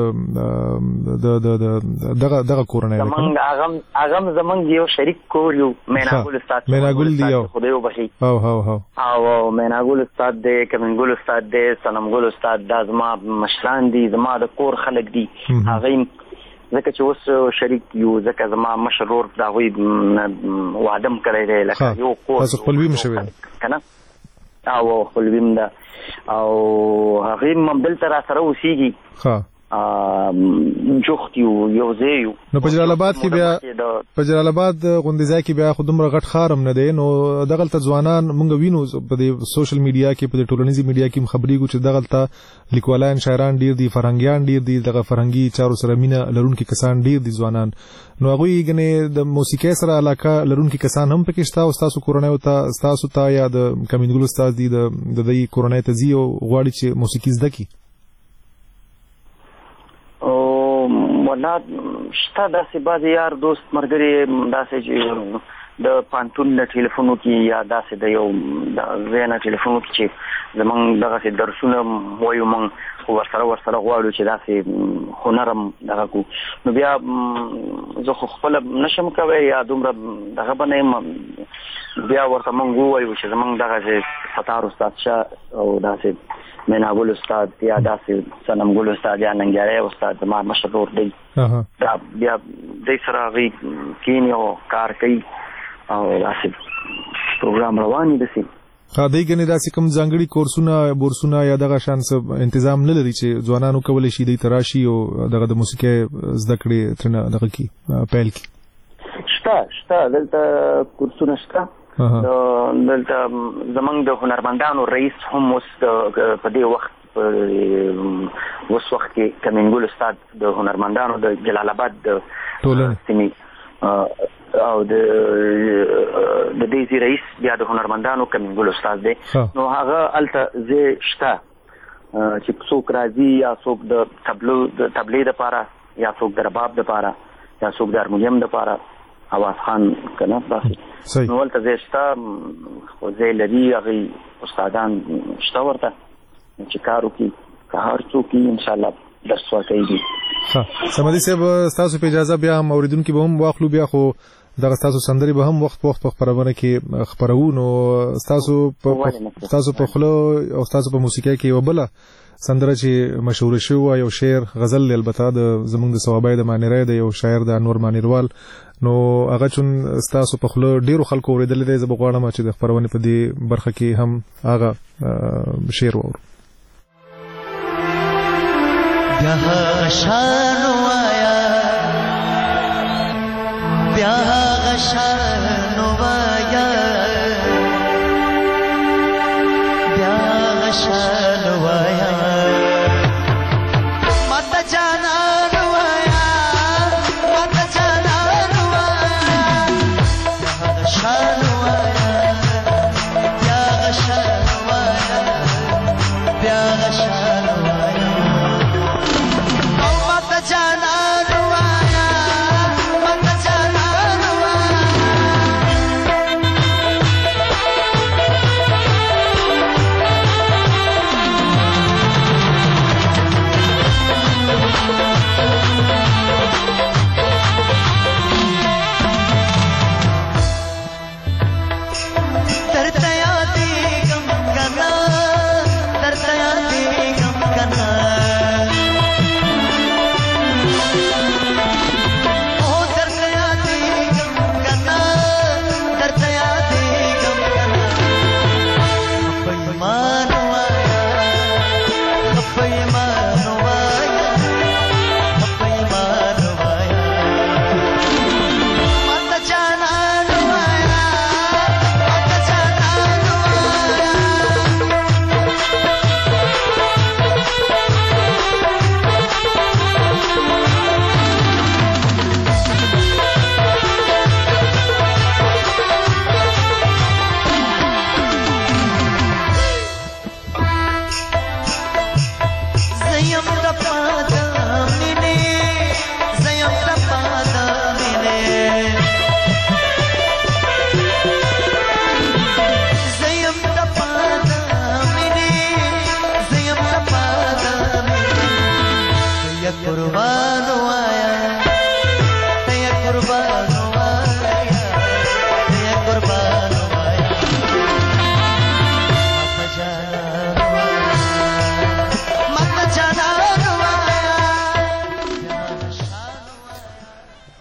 دغه کورنۍ ده هغه زمونږ یو شریک کور یو میناګل استاد میناګل دی یو خدای وبخي او میناګل استاد دی کمینګل استاد دی سنمګل استاد دا زما مشران دي زما د کور خلک دي هغه ځکه چې اوس شریک یو ځکه زما مشرور دا وی وادم کړی دی لکه یو کور تاسو خپلوي مشوي کنه او خپلویم دا او هغه مبدل تر سره وسیږي ها جوخت یو زیو نو په جلال آباد کې بیا په جلال آباد غونډه ځای کې بیا خودمره غټ خارم نه دی نو دغلت ځوانان مونږ وینو په سوشل میډیا کې په ټولنیزي میډیا کې خبرېږو چې دغلت لیکوالان شاعران ډیر دي فرهنګیان ډیر دي دغه فرهنګي چارو سره مینه لرونکي کسان ډیر دي ځوانان نو هغه یې د موسیقۍ سره علاقه لرونکي کسان هم پکې شته او تاسو کورنۍ او تاسو ته یا د کمینګل استاد دي د دې کورنۍ ته زی او غواړي چې موسیقي زده کړي ولا شته داسې بعض یار دوست مرګري داسې چې د پانتون د ټلیفونو کې یا داسې د یو زینا ټلیفونو کې چې زمونږ دغه درسونه وایو مونږ ورسره غواړو چې داسې هنرم دغه کو نو بیا زه خپل نشم کوي یا دومره دغه باندې بیا ورته مونږ وایو چې زمونږ دغه ستار استاد شه او داسې میناګل استاد یا داسې سنمګل استاد یا ننګیاری استاد ما مشهور دی دا بیا د سره غي کینی او کار کوي او داسې پروګرام روان دي دي دای کنه داسې کوم ځانګړي بورسونه یا دغه شان تنظیم نه لري چې ځوانانو کولای شي د تراشي او دغه د موسیقۍ زده کړې ترنه دغه کی پیل کی شته دلته کورسونه شته دلته زمونږ د هنرمندانو رئیس هم اوس په دې وخت کې کمینګل استاد د هنرمندانو د جلال آباد د سیمې او د دې رئیس بیا د هنرمندانو کمینګل استاد دی نو هغه الته زه شته چې څوک راځي یا څوک د تبلې لپاره یا څوک د رباب لپاره یا څوک د هارمونیم لپاره اواز خان کنه باسي نو ولته زه شته خو زه لري هغه استادان شته ورته چې کارو کې کار څوک ان شاء الله درس ورکوي سمدي صاحب تاسو په اجازه بیا موریدونکو به هم واخلو بیا خو دغه تاسو سندري به هم وخت په خبرونه کې خبرو نو تاسو په خلو او تاسو په موسیقۍ کې وبله سندره چې مشهور شو یو شعر غزل البته د زمونږ د ثوابای د مانیرای د یو شاعر د انور مانیروال نو هغه چون تاسو په خلو ډیرو خلکو اوریدل دي زه بغواړم چې د خبرونه په دې برخه کې هم هغه شعر وور بیا غشان وایا بیا غشان وایا بیا غشان وایا مت جانا وایا مت جانا وایا بیا غشان وایا بیا غشان وایا بیا غشان وایا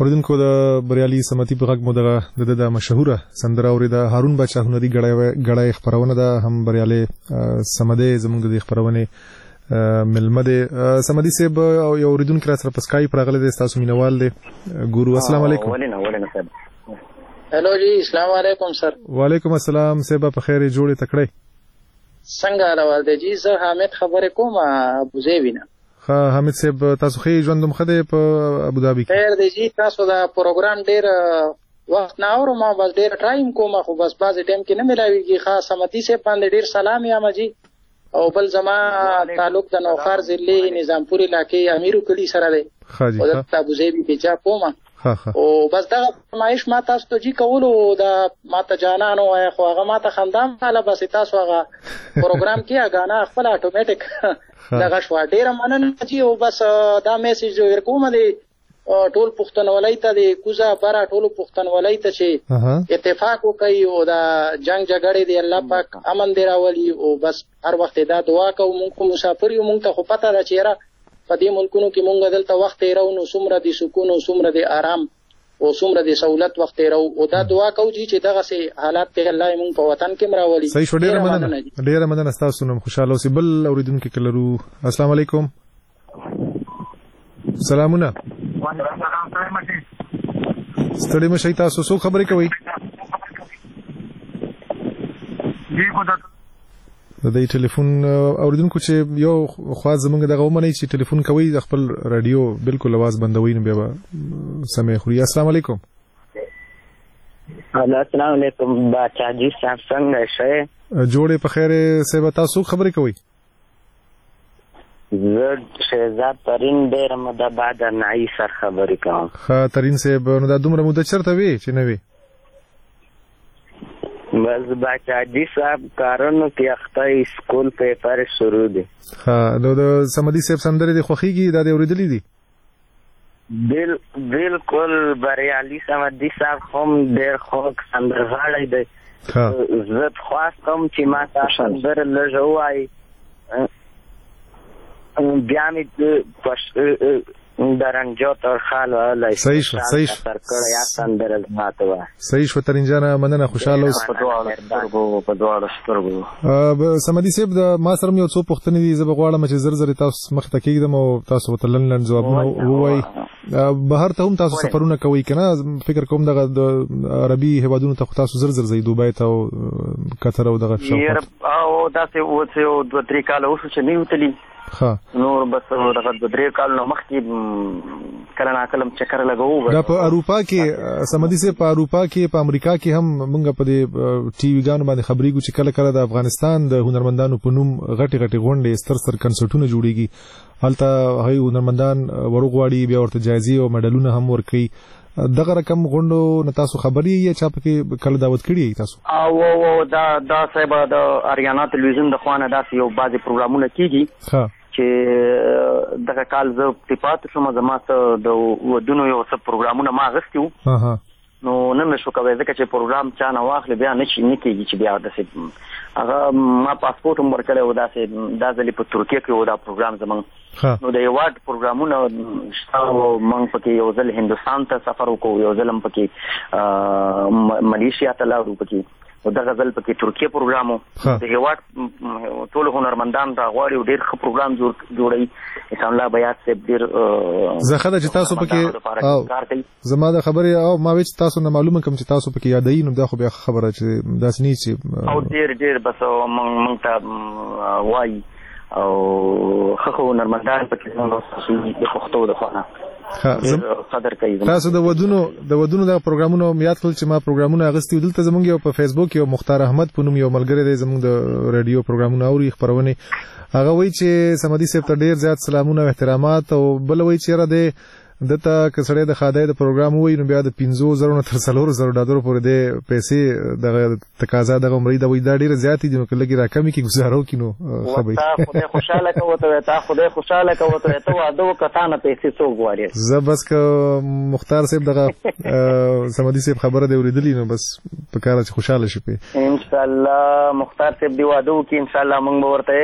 اوریدونکو د بریالي سمتی په غږ مو د مشهوره سندره اوریده هارون بچا هنري غړای خبرونه ده هم بریالي سمده زمونږ د خبرونه ملمده سمدي سیب یو اوریدونکو را سره په سکایپ راغله د تاسو مینوال دی ګورو السلام علیکم ولنا صاحب هلو جی السلام علیکم سر وعلیکم السلام سیب په خیر جوړه تکړه څنګه حال دی جی زه حامد خبره کوم ابو زیبینا ها حامد صاحب تاسو خې ژوندم خده په ابو ظبي خیر دی جی تاسو دا پروګرام ډیر وخت نه اورم ما بس ډیر ټایم کوم خو بس بعض ټایم کې نه ملاويږي خاص سمتی سے باندې ډیر سلام یا مجي او بل زما تعلق د نوخار ضلع نظامپور علاقې امیرو کلی سره دی او د ابو ظبي په چا کوم او بس دا فرمایش ما تاسو ته جی کولو دا ما ته جانانو خو هغه ما ته خندام حاله بس تاسو هغه پروګرام کې غانا خپل اتوماتیک دا شو ډیر مننه چې او بس دا میسج ورکوم دی ټول پښتونولۍ ته دی کوزه بارا ټول پښتونولۍ ته چې اتفاق وکړي او دا جنگ جګړې دی الله پاک امن دی راولي او بس هر وخت دا دعا کوو مونږ مسافر یو مونږ ته خو پته ده چې را په دې ملکونو کې مونږ دلته وخت راو نو څومره دی سکون او څومره دی آرام او څومره دی سہولت وخت راو او دا دعا کوو چې دغه سي حالات ته الله مونږ په وطن کې مراولي صحیح شو ډیر مننه تاسو نوم خوشاله اوسئ بل اوریدونکو کلرو السلام علیکم سلامونه ستړي مشه تاسو څو خبرې کوي د دې ټلیفون اوریدونکو چې یو خواص زمونږ دغه ومني چې ټلیفون کوي د خپل رادیو بالکل आवाज بندوي نه بیا سمې خوري السلام علیکم السلام علیکم باچا جی صاحب څنګه شه جوړې په خیر سیبا تاسو خبرې کوي زه شهزاد ترين ډېر مده بعد نعي سر خبرې کوم ها ترين صاحب نو دا دومره مده چرته وی چې نه وی بس باچا جی صاحب کارونو کې اخته سکول پیپر شروع دي ها نو د سمدي صاحب سندره د خوخيږي دا د اوریدلې دي بالکل بریالي سمدي صاحب هم ډېر خوږ سندرغاړی دی زه خواستم چې ما تاسو سندره لږوای بیا می درنجو تر خال ولای صحیح شو کړه یا سندره ماته صحیح شو ترنجانه مننه خوشاله اوس په دواړو سترګو سمدي صاحب د ما سره یو څو پوښتنې دي زه بغواړم چې زر تاسو مخ ته کېږم او تاسو وتلن جوابونه ووایي بهر ته هم تاسو سفرونه کوي کنه فکر کوم دغه د عربي هیوادونو ته تاسو زر زی دوبای ته او قطر او دغه شو او داسې و 2-3 کال اوس چې نه وتلی نور بس دغه 2-3 کال نو مخکې کله نا کله چکر لګوو دا په اروپا کې سمدي سي په اروپا کې په امریکا کې هم موږ په دې ټي وی ګانو باندې خبرېږو چې کله د افغانستان د هنرمندانو په نوم غټي غونډې ستر کنسرټونه جوړيږي هلته هغه هنرمندان ورغواړي بیا ورته جایزې او مډالونه هم ورکړي دغه رقم غونډو نتاسو خبري یا چا پکې کله دعوت کړی تاسو او دا صاحب د اریانا ټلویزیون د خوانه داسې یو بعضی پروګرامونه کیږي چې دغه کال زه پات شوم زما ته د ودونو یو څه پروګرامونه ما غستیو نو نه مې شو کوي ځکه چې پروګرام چا نه واخلې بیا نه کېږي چې بیا داسې هغه ما پاسپورت هم ورکړی و داسې دا ځلې په ترکیه کې و دا پروګرام زمونږ نو د ایوارډ پروګرامونه شته موږ پکې یو ځل هندوستان ته سفر وکړو یو ځل هم پکې ملیشیا ته لاړو پکې او دغه ځل پکې ترکیه پروګرامو د ایوارډ ټول هنرمندان دا غواړي ډېر ښه پروګرام جوړوي اسلام الله بیات صاحب ډېر زخه چې تاسو پکې زما د خبرې او ما وچ تاسو نه معلومه کوم چې تاسو پکې یادای نو دا خو بیا خبره چې داس نه چې او ډېر بس مونږ ته وایي او خو هنرمندان پکې د پښتو د خوانه قدر کوي تاسو د ودونو د پروګرامونو یاد کول چې ما پروګرامونه اغستې دلته زمونږ یو په فیسبوک یو مختار احمد په نوم یو ملګری دی زمونږ د رادیو پروګرامونه اوري خبرونه هغه وایي چې سمدي صاحب ته ډیر زیات سلامونه او احترامات او بل وایي چې را دی دته کسړې د خادای د پروګرام وایي نو بیا د 15,000 تر 4,000 ډالر پورې د پیسې د تقاضا د عمرې د وې دا ډیره زیات دي نو کله کې راکمي کې گزارو کینو خبرې خدای خوشاله کوته تا خدای خوشاله کوته ته واده وکړه نه پیسې څو غواړي زه بس که مختار صاحب دغه سمدي صاحب خبره دی ورېدلی نو بس په کار چې خوشاله شي په ان شاء الله مختار صاحب دی واده وکړي ان شاء الله موږ ورته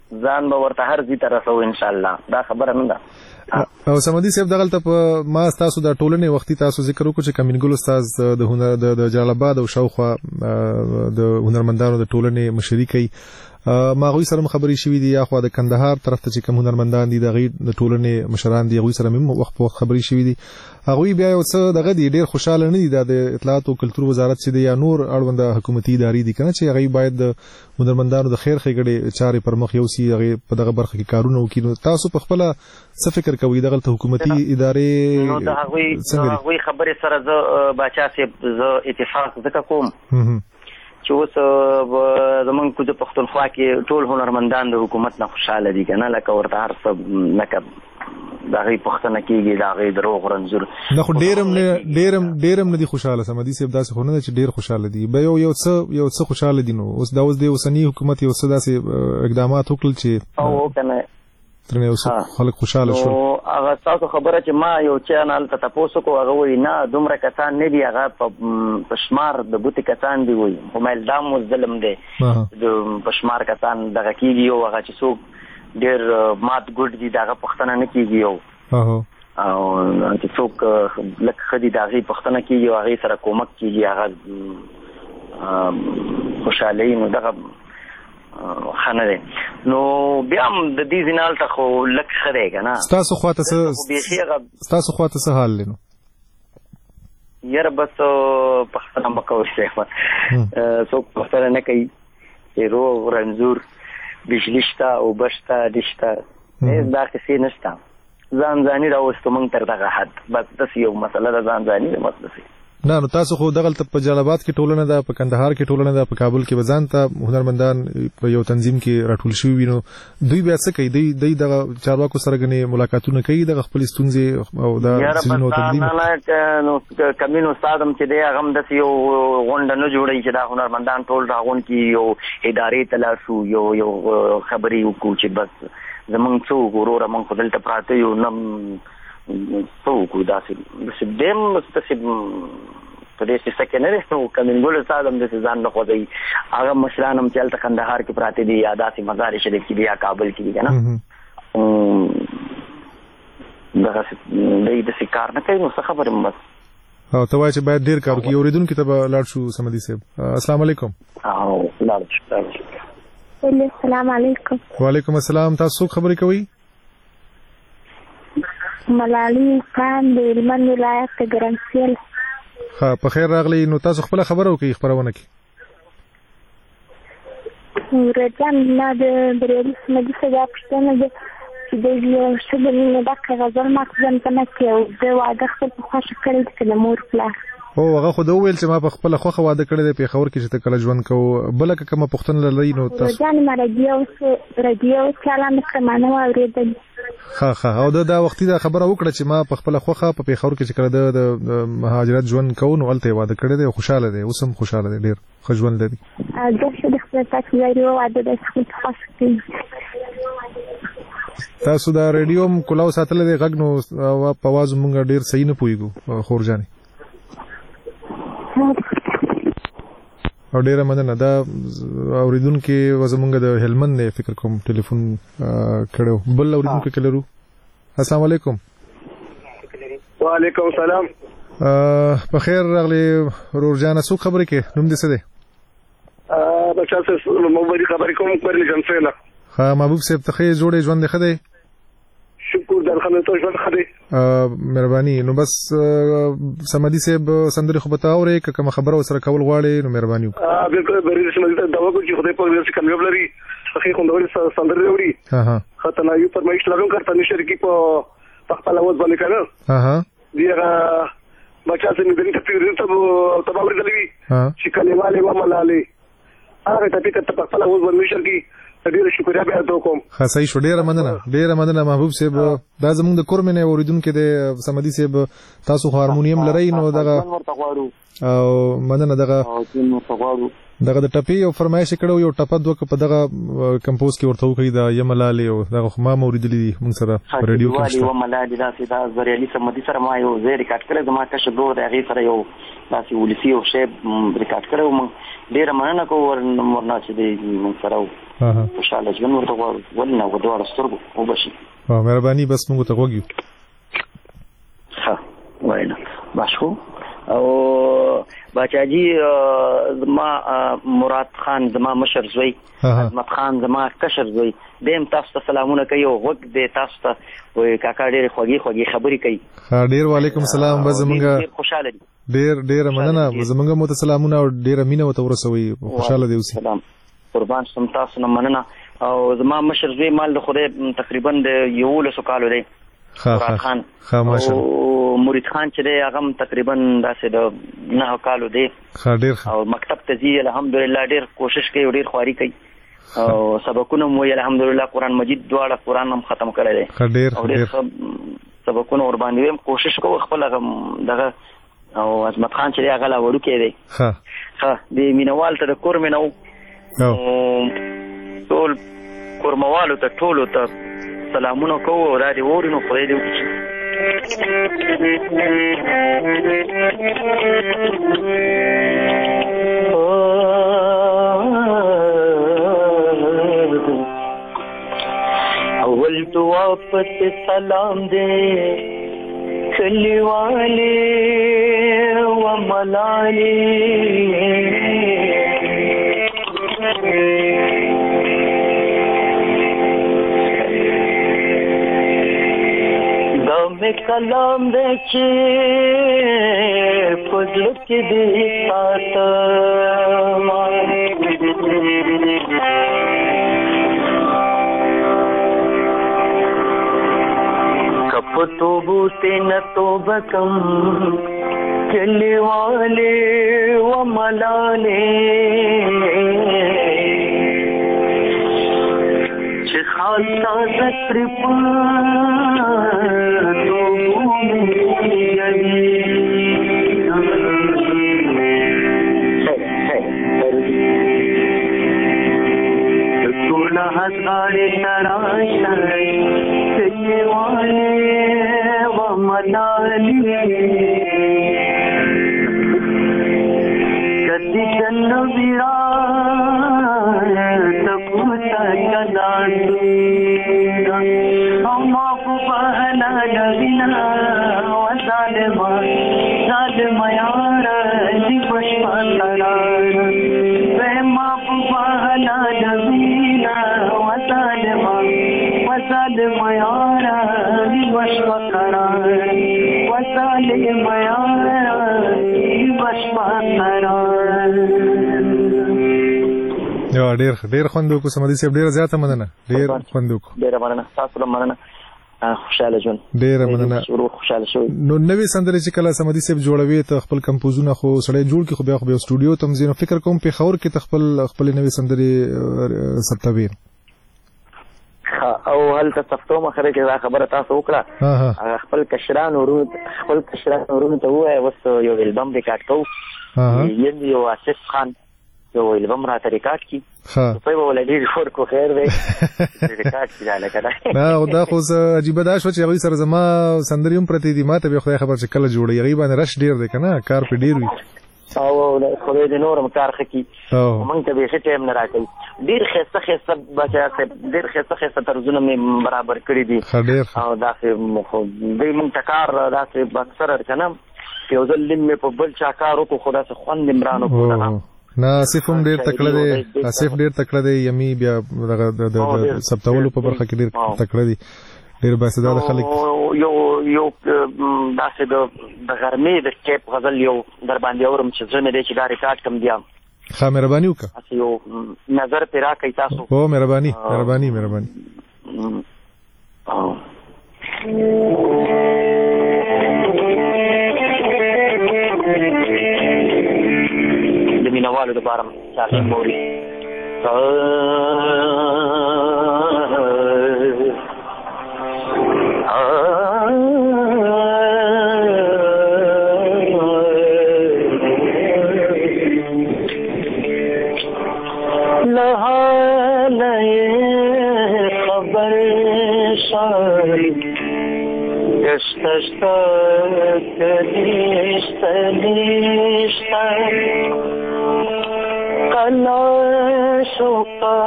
ځان به ورته هر ځای ته رسو ان شاء الله. دا خبره نه ده. او سمدي صاحب دغلته په ما تاسو د ټولنې وختي تاسو ذکر وکړو چې کمینګل استاد د هنر د جلال آباد او شاوخوا د هنرمندانو د ټولنې مشري کوي. ما غوي سره خبري شوې دي یا خو د کندهار طرف ته چې کوم هنرمندان دي د غي د ټولنې مشران دي غوي سره هم وخت په وخت خبري شوې دي. هغه بیا یو څه دغه دي ډیر خوشاله نه دي د اطلاعات او کلتور وزارت چې یا نور اړوند حکومتي ادارې دي کنه چې هغه باید د هنرمندانو د خیر خېګړې چارې پر مخ یو سی هغه په دغه برخه کې کارونه وکړي. تاسو په خپل څه فکر کوئ دغه حکومتي ادارې نو د هغه خبرې سره زه باچا صاحب زه اتفاق زکه کوم چې اوس زمونږ کوزه پښتونخوا کې ټول هنرمندان د حکومت نه خوشاله دي کنه لکه ورته هر څه لکه دا غي پښتنه کېږي دا غي دروغ رنځور نه خو ډیرم نه دي خوشاله سمدي صاحب داسې خو نه چې ډیر خوشاله دي به یو څه خوشاله دي. نو اوس د اوسنی حکومت یو څه داسې اقدامات وکړل چې او کنه ترنه اوس خلک خوشاله شول. هغه تاسو خبره چې ما یو چینل ته تاسو کو هغه وی نه دومره کسان نه دي هغه په شمار د بوتي کسان دی وی هم الدام ظلم دی د پشمار کسان دغه کیږي او هغه چې څوک ډیر مات ګډ دي دغه پښتنه نه کیږي او چې څوک لکه خدي دغه پښتنه کیږي او هغه سره کومک کیږي هغه خوشاله نو دغه خانه ده. نو بیا هم د دې زینال ته خو لک خره کنه تاسو خواته څه حال لنو یاره بس پښتنه مکو شیخ سو پښتنه نه کوي روغ رنځور بجلیشتا او بشتا دشتا دا کسی نشتا ځانځاني راوستو مونږ تر دغه حد بس داسې یو مسله ده ځانځاني مسله نه. نو تاسو خو دغلته په جلال آباد کې ټولنه ده په کندهار کې ټولنه ده په کابل کې وزن ته هنرمندان په یو تنظیم کې راټول شوي وینو دوی بیا څه کوي دوی دغه چارواکو سره غني ملاقاتونه کوي د خپل ستونزې او د سينو تقدیم نو کمینو استادم چې دی هغه د یو غونډه نه جوړي چې دا هنرمندان ټول راغون کې یو ادارې تلاشو یو خبري وکړو چې بس زمونږ څو ګورو موږ خپل ته پراته یو نم څو کو داسې دیم مستسب په دې څه نه نو کمنګول سادم د ځان نه خوځي هغه مشرانم چې تل کندهار کې پراته دي یا داسې مزار شریف کې یا کابل کې کنه دغه د کار نه کوي نو څه خبره بس او ته وایې چې باید ډیر کار وکړي اوریدونکو ته به لاړ شو سمدي صاحب السلام علیکم. او لاړ شو السلام علیکم. وعلیکم السلام. تاسو خبرې کوئ؟ ملالي خان د هلمند ولایت د ګرمسیل. ها په خیر راغلی. نو تاسو خپل خبره وکړئ خبرونه کې. ورځم نه د بریالي سمدي صاحب پوښتنه ده چې د یو شګل نه دغه غزل ما ځم ته نه کې د واده خپل خوښ کړی چې د مور پلار او هغه خو د ویل چې ما په خپل خوخه واده کړی د پیښور کې چې ته کله ژوند کوو بل کوم پښتون لري نو تاسو ځان ما رادیو چالان کمانه اوریدل ها او دا وختي دا خبره وکړه چې ما په خپل خوخه په پیښور کې چې کله د مهاجرت ژوند کوو نو الته واده کړی دی خوشاله دی اوس هم خوشاله دی ډیر ښه ژوند لري. دا څه د خپل تاسو لري واده د خپل خوښ کی تاسو دا ریډیوم کولاو ساتل دی غږ نو په आवाज مونږ ډیر صحیح نه پويګو خورجاني او ډیره مننه. دا اوریدونکو وزمونږ د هلمند نه فکر کوم ټلیفون کړو بل اوریدونکو کلرو. السلام علیکم. وعلیکم السلام. په خیر راغلی رورجانه څو خبرې کې نوم دې څه دی؟ بچا څه مو خبرې کوم کورل جنسله. ها محبوب صاحب ته خې جوړې ژوند ښه دی؟ شکر در خلک ته ژوند ښه دی. مهرباني. نو بس سمدي صاحب سندري خو بتاو ری که کوم خبره وسره کول غواړي نو مهرباني وکړه. بالکل بری سمدي دا وګورئ چې خدای په دې کامیاب لري اخی خوندوري سندري وړي. خاطر یو فرمایش لګم کړه نشر کې په خپل आवाज باندې کړه دیغه بچا سره دې ته پیری ته تباور غلوي چې کله والے و ملاله هغه ته په خپل आवाज باندې نشر کې ډیره شکریا به ادا کوم. خاصه شو ډیره مننه محبوب صاحب. دا زموږ د کورمنه اوریدونکو د سمدي صاحب تاسو هارمونیم لرئ نو دغه او مننه دغه دغه د ټپي او فرمایش کړو یو ټپه دوه په دغه کمپوز کې ورته وکړي دا یملالي او دغه ما موریدلی دي موږ سره په رادیو کې والی وملالي دا سیدا زریالي سمدي سره ما یو زه ریکارډ کړم زما کښ دوه د هغه سره یو داسې ولسی او شی ریکارډ کړو موږ ډیر مننه کوو ورنه چې دې موږ سره خوشاله ژوند ورته ولنه ودوړ سترګو او بشي مهرباني بس موږ ته وګیو واینا باشو او بچاجي زما مراد خان زما مشر زوی احمد خان زما کشر زوی دیم تاسو ته سلامونه کوي او وګ دې تاسو ته وای کاکا ډېر خوږی خبرې کوي ډېر وعلیکم السلام بس زمونږ خوشاله دي ډېر مننه زمونږ مو ته سلامونه او ډېر مینه وته ورسوي خوشاله دي اوسه سلام قربان سم تاسو نه مننه او زما مشر زوی مال د خوده تقریبا د 11 کالو دی مراد خان او مرید خان چې دی هغه تقریبا داسې د 9 کالو دی او مکتب ته ځي الحمدلله ډېر کوشش کوي ډېر خواري کوي او سبقونه مو الحمدلله قرآن مجید دواړه قرآن هم ختم کړی دی او ډېر سبقونه ور باندې هم کوشش کوي خپل دغه او عظمت خان چې دی هغه لا وړوکی دی د مینوال ته د کور مینو ټول کورموالو ته ټولو ته سلامونه کوو او دا دې ووري نو خدای دې وکړي اول دعا پت سلام دې کلی والے و ملالے میں کلام دیکھے فضل کی دیتا کپ تو بوتے نہ تو بکم چلے والے و ملالے خالتا ذکر ہزارے تراشے چلے والے و ملالی کدی جن ویرا تپوتا کداسی ہم آپ بہنا نبینا و ظالم یار دی بشپا ترار بہم آپ بہنا نبینا و ظالم یار دی بشپا ترار و ظالم یار دی بشپا ترار یا ډېر خوند وکړو سمدي صاحب ډېر زیاته مننه ډېر خوند وکړو ډېر مننه تاسو ته مننه خوشاله ژوند ډېر مننه خوشاله شو نو نوې سندرې چې کله سمدي صاحب جوړوي ته خپل کمپوزونه خو سړی جوړ کی خو بیا سټوډیو تم زینو فکر کوم په خور کې خپل نوې سندرې ثبتوي او هل تاسو مخره کې خبره تاسو وکړه خپل کشران ورونو ته وای وس یو البم ریکارډ کوو یو آصف خان یو البم را ریکارډ کی په ولادي فور کو خیر وي ریکارډ کړه کړه دا خو عجیب ده شو چې هغه سره زما سندریوم پرتی دي ماته به خدای خبر چې کله جوړي هغه باندې رش ډیر دی کنه کار په ډیر وي او خدای دې نورم کار خکې مونږ ته به ټیم نه راکړي ډیر خسته بچا ډیر خسته ترزونه مې برابر کړی دي او دا خو دې مونږ تکار دا څه اکثر کنه یو ځل مې په بل چا کار وکړو خدا څخه خوند عمرانو کوه نه آصف هم ډیر تکړه دی یمي بیا د سبتولو په برخه کې ډیر تکړه دی ډیر باسداده خلک یو داسې د غرمې د کیپ غزل یو در باندې اورم چې زه مې چې دا ریکارډ کم بیا ښه مهرباني وکړه یو نظر پې راکړئ تاسو او مهرباني د مینوالو د بارم چاله موري Găstăștă că niște Kalașo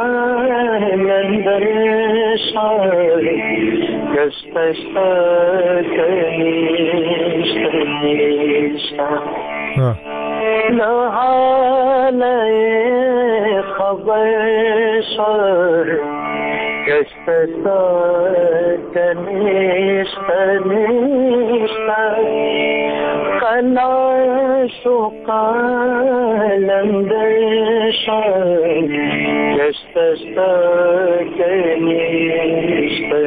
kalendăreșari Găstăștă că niște Lăhalăie xabășari Găstăștă că niște Kalașo kalendăreșari Găstăștă că niște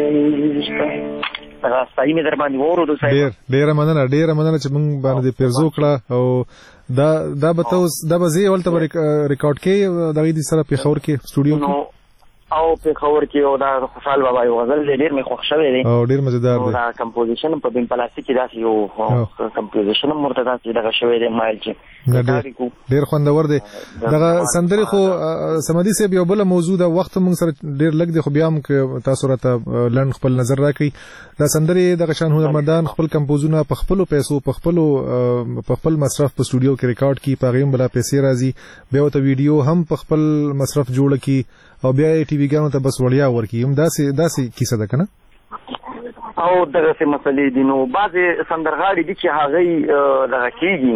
راستای مې در باندې وورو ډیره مننه چې موږ باندې پیرزو کړه او دا به زه ولته ریکارډ کې دغه دي سره پیښور کې سټوډیو کې او پیښور کې او دا خوشحال بابا یو غزل ډیر مې خوښ شوی دی او ډیر مزیدار دی دا کمپوزیشن په بن پلاستیک کې داسې یو کمپوزیشن مرتضی چې دغه شوی دی مایل چې ډیر خوندور دی دغه سندري خو سمدي صاحب یو بل موضوع د وخت موږ سره ډیر لګ دی خو بیا هم تاسو راته لند خپل نظر راکړي دا سندري دغه شان هنرمندان خپل کمپوزونه په خپل پیسو په خپل مصرف په سټوډیو کې ریکارډ کی په غیم بلا پیسې راځي بیا ته ویډیو هم په خپل مصرف جوړ کی او بیا ټي وی ګانو ته بس وړیا ورکی هم داسې کیسه ده کنه او دغه څه مسلې دي نو بعضې سندرغاړي دي چې هغه دغه کېږي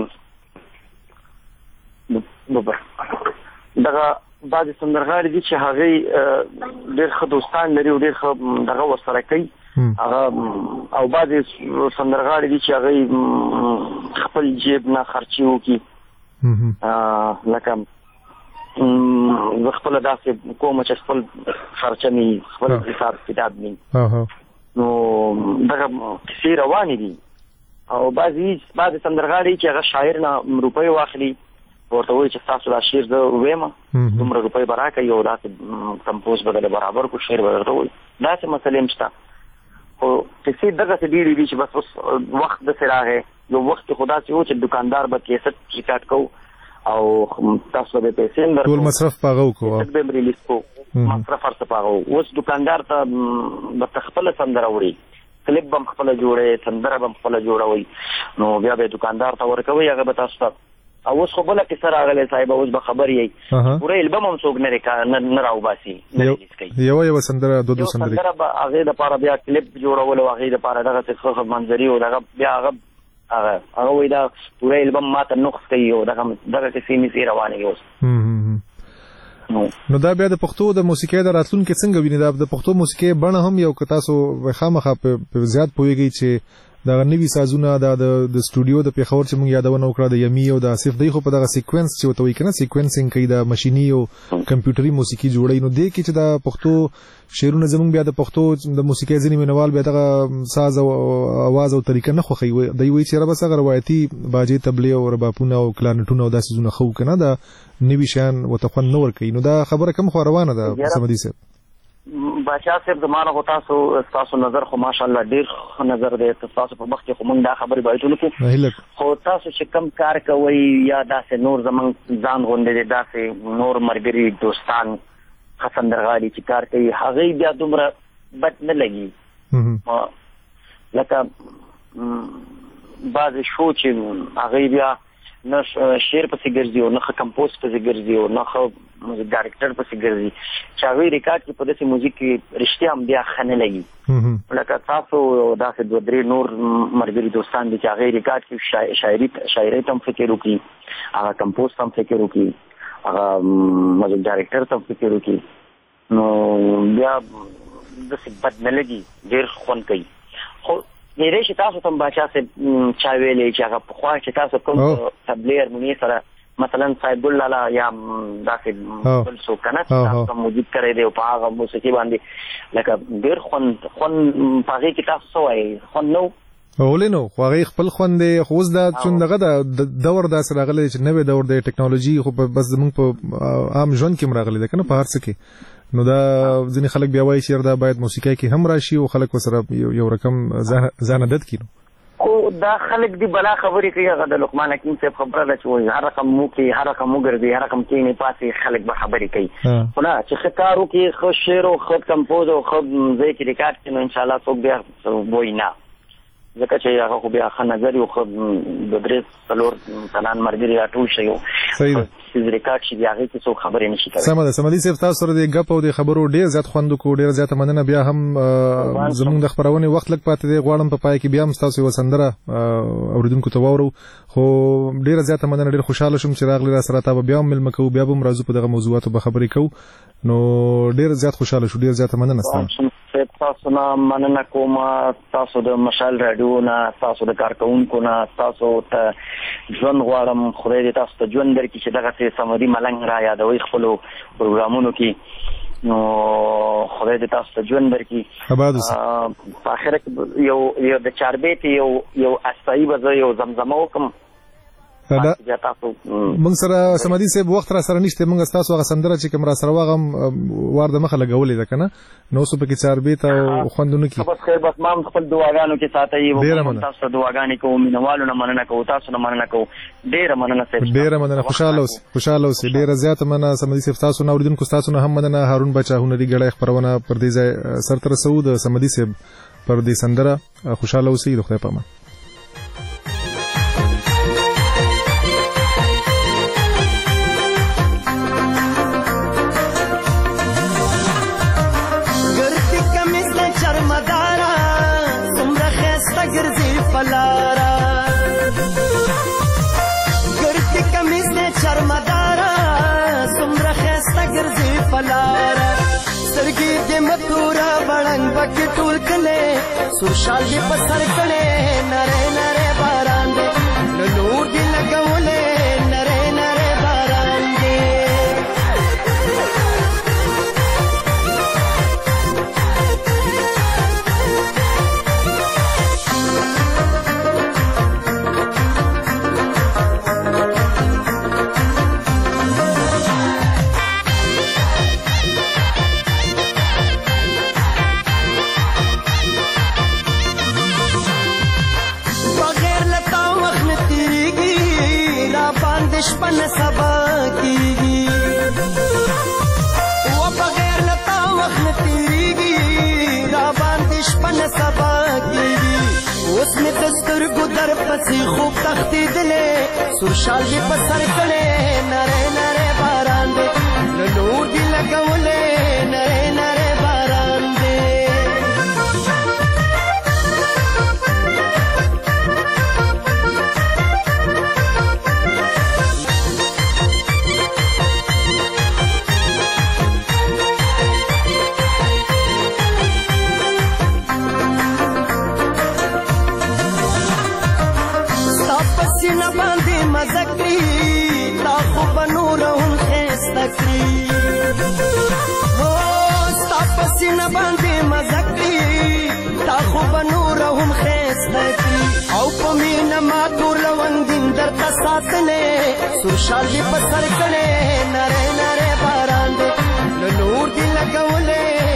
دغه بعضې سندرغاړي دي چې هغه ډېر ښه دوستان لري او ډېر ښه دغه ورسره کوي هغه او بعضې سندرغاړي دي چې هغه خپل جیب نه خرچي وکړي لکه زه خپله داسې کوم چې خپل خرچه مې خپل حساب کتاب مې نو دغه کیسې روانې دي او بعضې سندرغاړي چې هغه شاعر نه روپۍ واخلي ورته وایي چې ستاسو دا شعر زه وویمه دومره روپۍ به راکوي او داسې کمپوز به درله برابر کړو شعر به درته وایي داسې مسلې هم شته خو کیسې دغسې ډېرې دي چې بس اوس وخت داسې راغی یو وخت کې خو داسې و چې دوکاندار به کیسټ ریکارډ کوو او تاسو به پیسې اندر ټول مصرف پاغو کو به ریلیز کو مصرف ورته پاغو اوس دکاندار ته د خپل سندره وړي کلیپ بم خپل جوړي سندره بم خپل جوړوي نو بیا به دکاندار ته ورکوي هغه به تاسو ته او اوس خو بل کې سره راغلی صاحب اوس به خبر یې پوره البم هم څوک نه راوباسي یو سندره دو سندره به هغه د پاره بیا کلیپ جوړول او هغه د پاره دغه څه منظري او دغه بیا هغه وای دا پوره البم ماته نقص کوي او دغه کیسې مې روانې اوس نو دا بیا د پښتو د موسیقۍ د راتلونکي څنګه ویني دا د پښتو موسیقۍ بڼه هم یو که تاسو خامخا په زیات پوهیږئ چې دا نوی سازونه د سټوډیو د پیښور چې موږ یادونه وکړه د یمی او د اسف دی خو په دغه سیکوینس چې وته وی کنه سیکوینسینګ کوي د ماشيني او کمپیوټري موسیقي جوړي نو د کې چې د پښتو شعرونه زموږ بیا د پښتو د موسیقۍ ځینې مینوال بیا دغه ساز او आवाज او طریقه نه خوخي دی وی چې ربا څنګه روایتي باجې تبلې او رباپونه او کلارنټونه او داسې زونه خو کنه دا نوی شان وتخون نور کوي نو دا خبره کم خو روانه ده سمدي صاحب بادشاہ صاحب زمانه خو تاسو نظر خو ماشاءالله ډیر نظر دی تاسو په وخت کې خو موږ دا خبرې بایټونه کو خو تاسو چې کم کار کوي یا داسې نور زمون ځان غونډې داسې نور مرګري دوستان خسندرغالي چې کار کوي هغه بیا دومره بد نه لګي لکه بعض شو چې هغه بیا نه شعر پسې ګرځي او نه کمپوز پسې ګرځي او نه ډایرکټر پسې ګرځي چې هغه ریکارډ کې په داسې موزیک کې رښتیا هم بیا ښه نه لګي لکه تاسو داسې دوه درې نور ملګري دوستان دي چې هغه ریکارډ کې شاعري ته هم فکر وکړي هغه کمپوز ته هم فکر وکړي هغه ډایرکټر ته هم فکر وکړي نو بیا داسې بد نه لګي ډېر خوند کوي خو ډېرې چې تاسو ته باچا صاحب چا ویلې چې هغه پخوا چې تاسو کوم تبلې هرموني سره مثلا صاحب الله یا داسې بل څوک که نه تاسو موجود کړی دی او په هغه موسیقي باندې لکه ډېر خوند په هغې کې تاسو څه وایي خوند نه و ولې نو خو هغې خپل خوند دی خو اوس دا چون دغه د دور داسې راغلی چې نوی دور دی ټکنالوژي خو بس زموږ په عام ژوند کې هم راغلی دی که نه په هر څه کې نو دا ځینې خلک بیا وایي چې دا باید موسیقۍ کې هم راشي او خلک ورسره یو رقم ځان عادت کړي خو دا خلک دی بلا خبرې کوي هغه د لقمان حکیم صاحب خبره ده چې وایي هر رقم مو کې هر رقم وګرځي هر رقم کېنې پاسې خلک به خبرې کوي خو نه چې ښه کار وکړي ښه شعر او ښه کمپوز او ښه ځای کې ریکارډ کړي نو انشاءالله څوک بیا وایي نه ځکه چې هغه خو بیا ښه نظر یو ښه د 3-4 تنان ملګري راټول شي او ریکارډ شي د هغې کې څوک خبرې نه شي کولی. سمه ده سمدي صاحب تاسو سره د ګپ او د خبرو ډېر زیات خوند وکړو ډېره زیاته مننه. بیا هم زموږ د خپرونې وخت لږ پاتې دی غواړم په پای کې بیا هم ستاسو یوه سندره اورېدونکو ته واورو خو ډېره زیاته مننه ډېر خوشحاله شوم چې راغلي را سره تا به بیا هم مېلمه کوو بیا به هم راځو په دغه موضوعاتو به خبرې کوو نو ډېر زیات خوشحاله شو ډېر زیاته مننه ستاسو. تاسو نه مننه کوم تاسو د مشال رادیو نه تاسو د کارکونکو نه تاسو ته ژوند غواړم خدای دې تاسو ته ژوند درکړي چې دغسې صمدي ملنګ را یادوئ خپلو پروګرامونو کې نو خدای دې تاسو ته ژوند درکړي. په اخره کې یو د چاربیت یو استایي به زه یو زمزمه وکړم موږ سره سمدي صاحب وخت را سره نشته موږ ستاسو هغه سندره چې کوم را سره واغم وار د مخه لګولې ده که نه نو اوس پکې چاربیت او خوندونه کې بس خیر بس ما هم خپل دعاګانو کې ساتئ تاسو ته دعاګانې کوو مینوالو نه مننه کوو تاسو نه مننه کوو ډېره مننه صاحب ډېره مننه خوشحاله اوسئ ډېره زیاته مننه سمدي صاحب تاسو نه اورېدونکو ستاسو نه هم مننه هارون بچا هنري ګړی خپرونه پر دې ځای سرته رسوو د سمدي صاحب پر دې سندره خوشحاله اوسئ د خدای په امان. سوشال دی پسر کړي نره نره باران دی نور دی لګولې نره نره باران دی شپن سبا کیږي و بغیر لتا وخت تیریږي را باندې شپن سبا کیږي اوس مې دستر ګدر پسې خوب تختی دلې سوشال دی پسر کړي نره نره باران دی نور دی لګولې نره نره باران دی سینه باندې مزکری تا خو بنور هم خستکری او ستا په سینه باندې مزکری تا خو بنور هم خستکری او په مینه ما تور لوندین درته ساتلې سوشال دی پسر کړي نره نره باران دی نور دی لګولې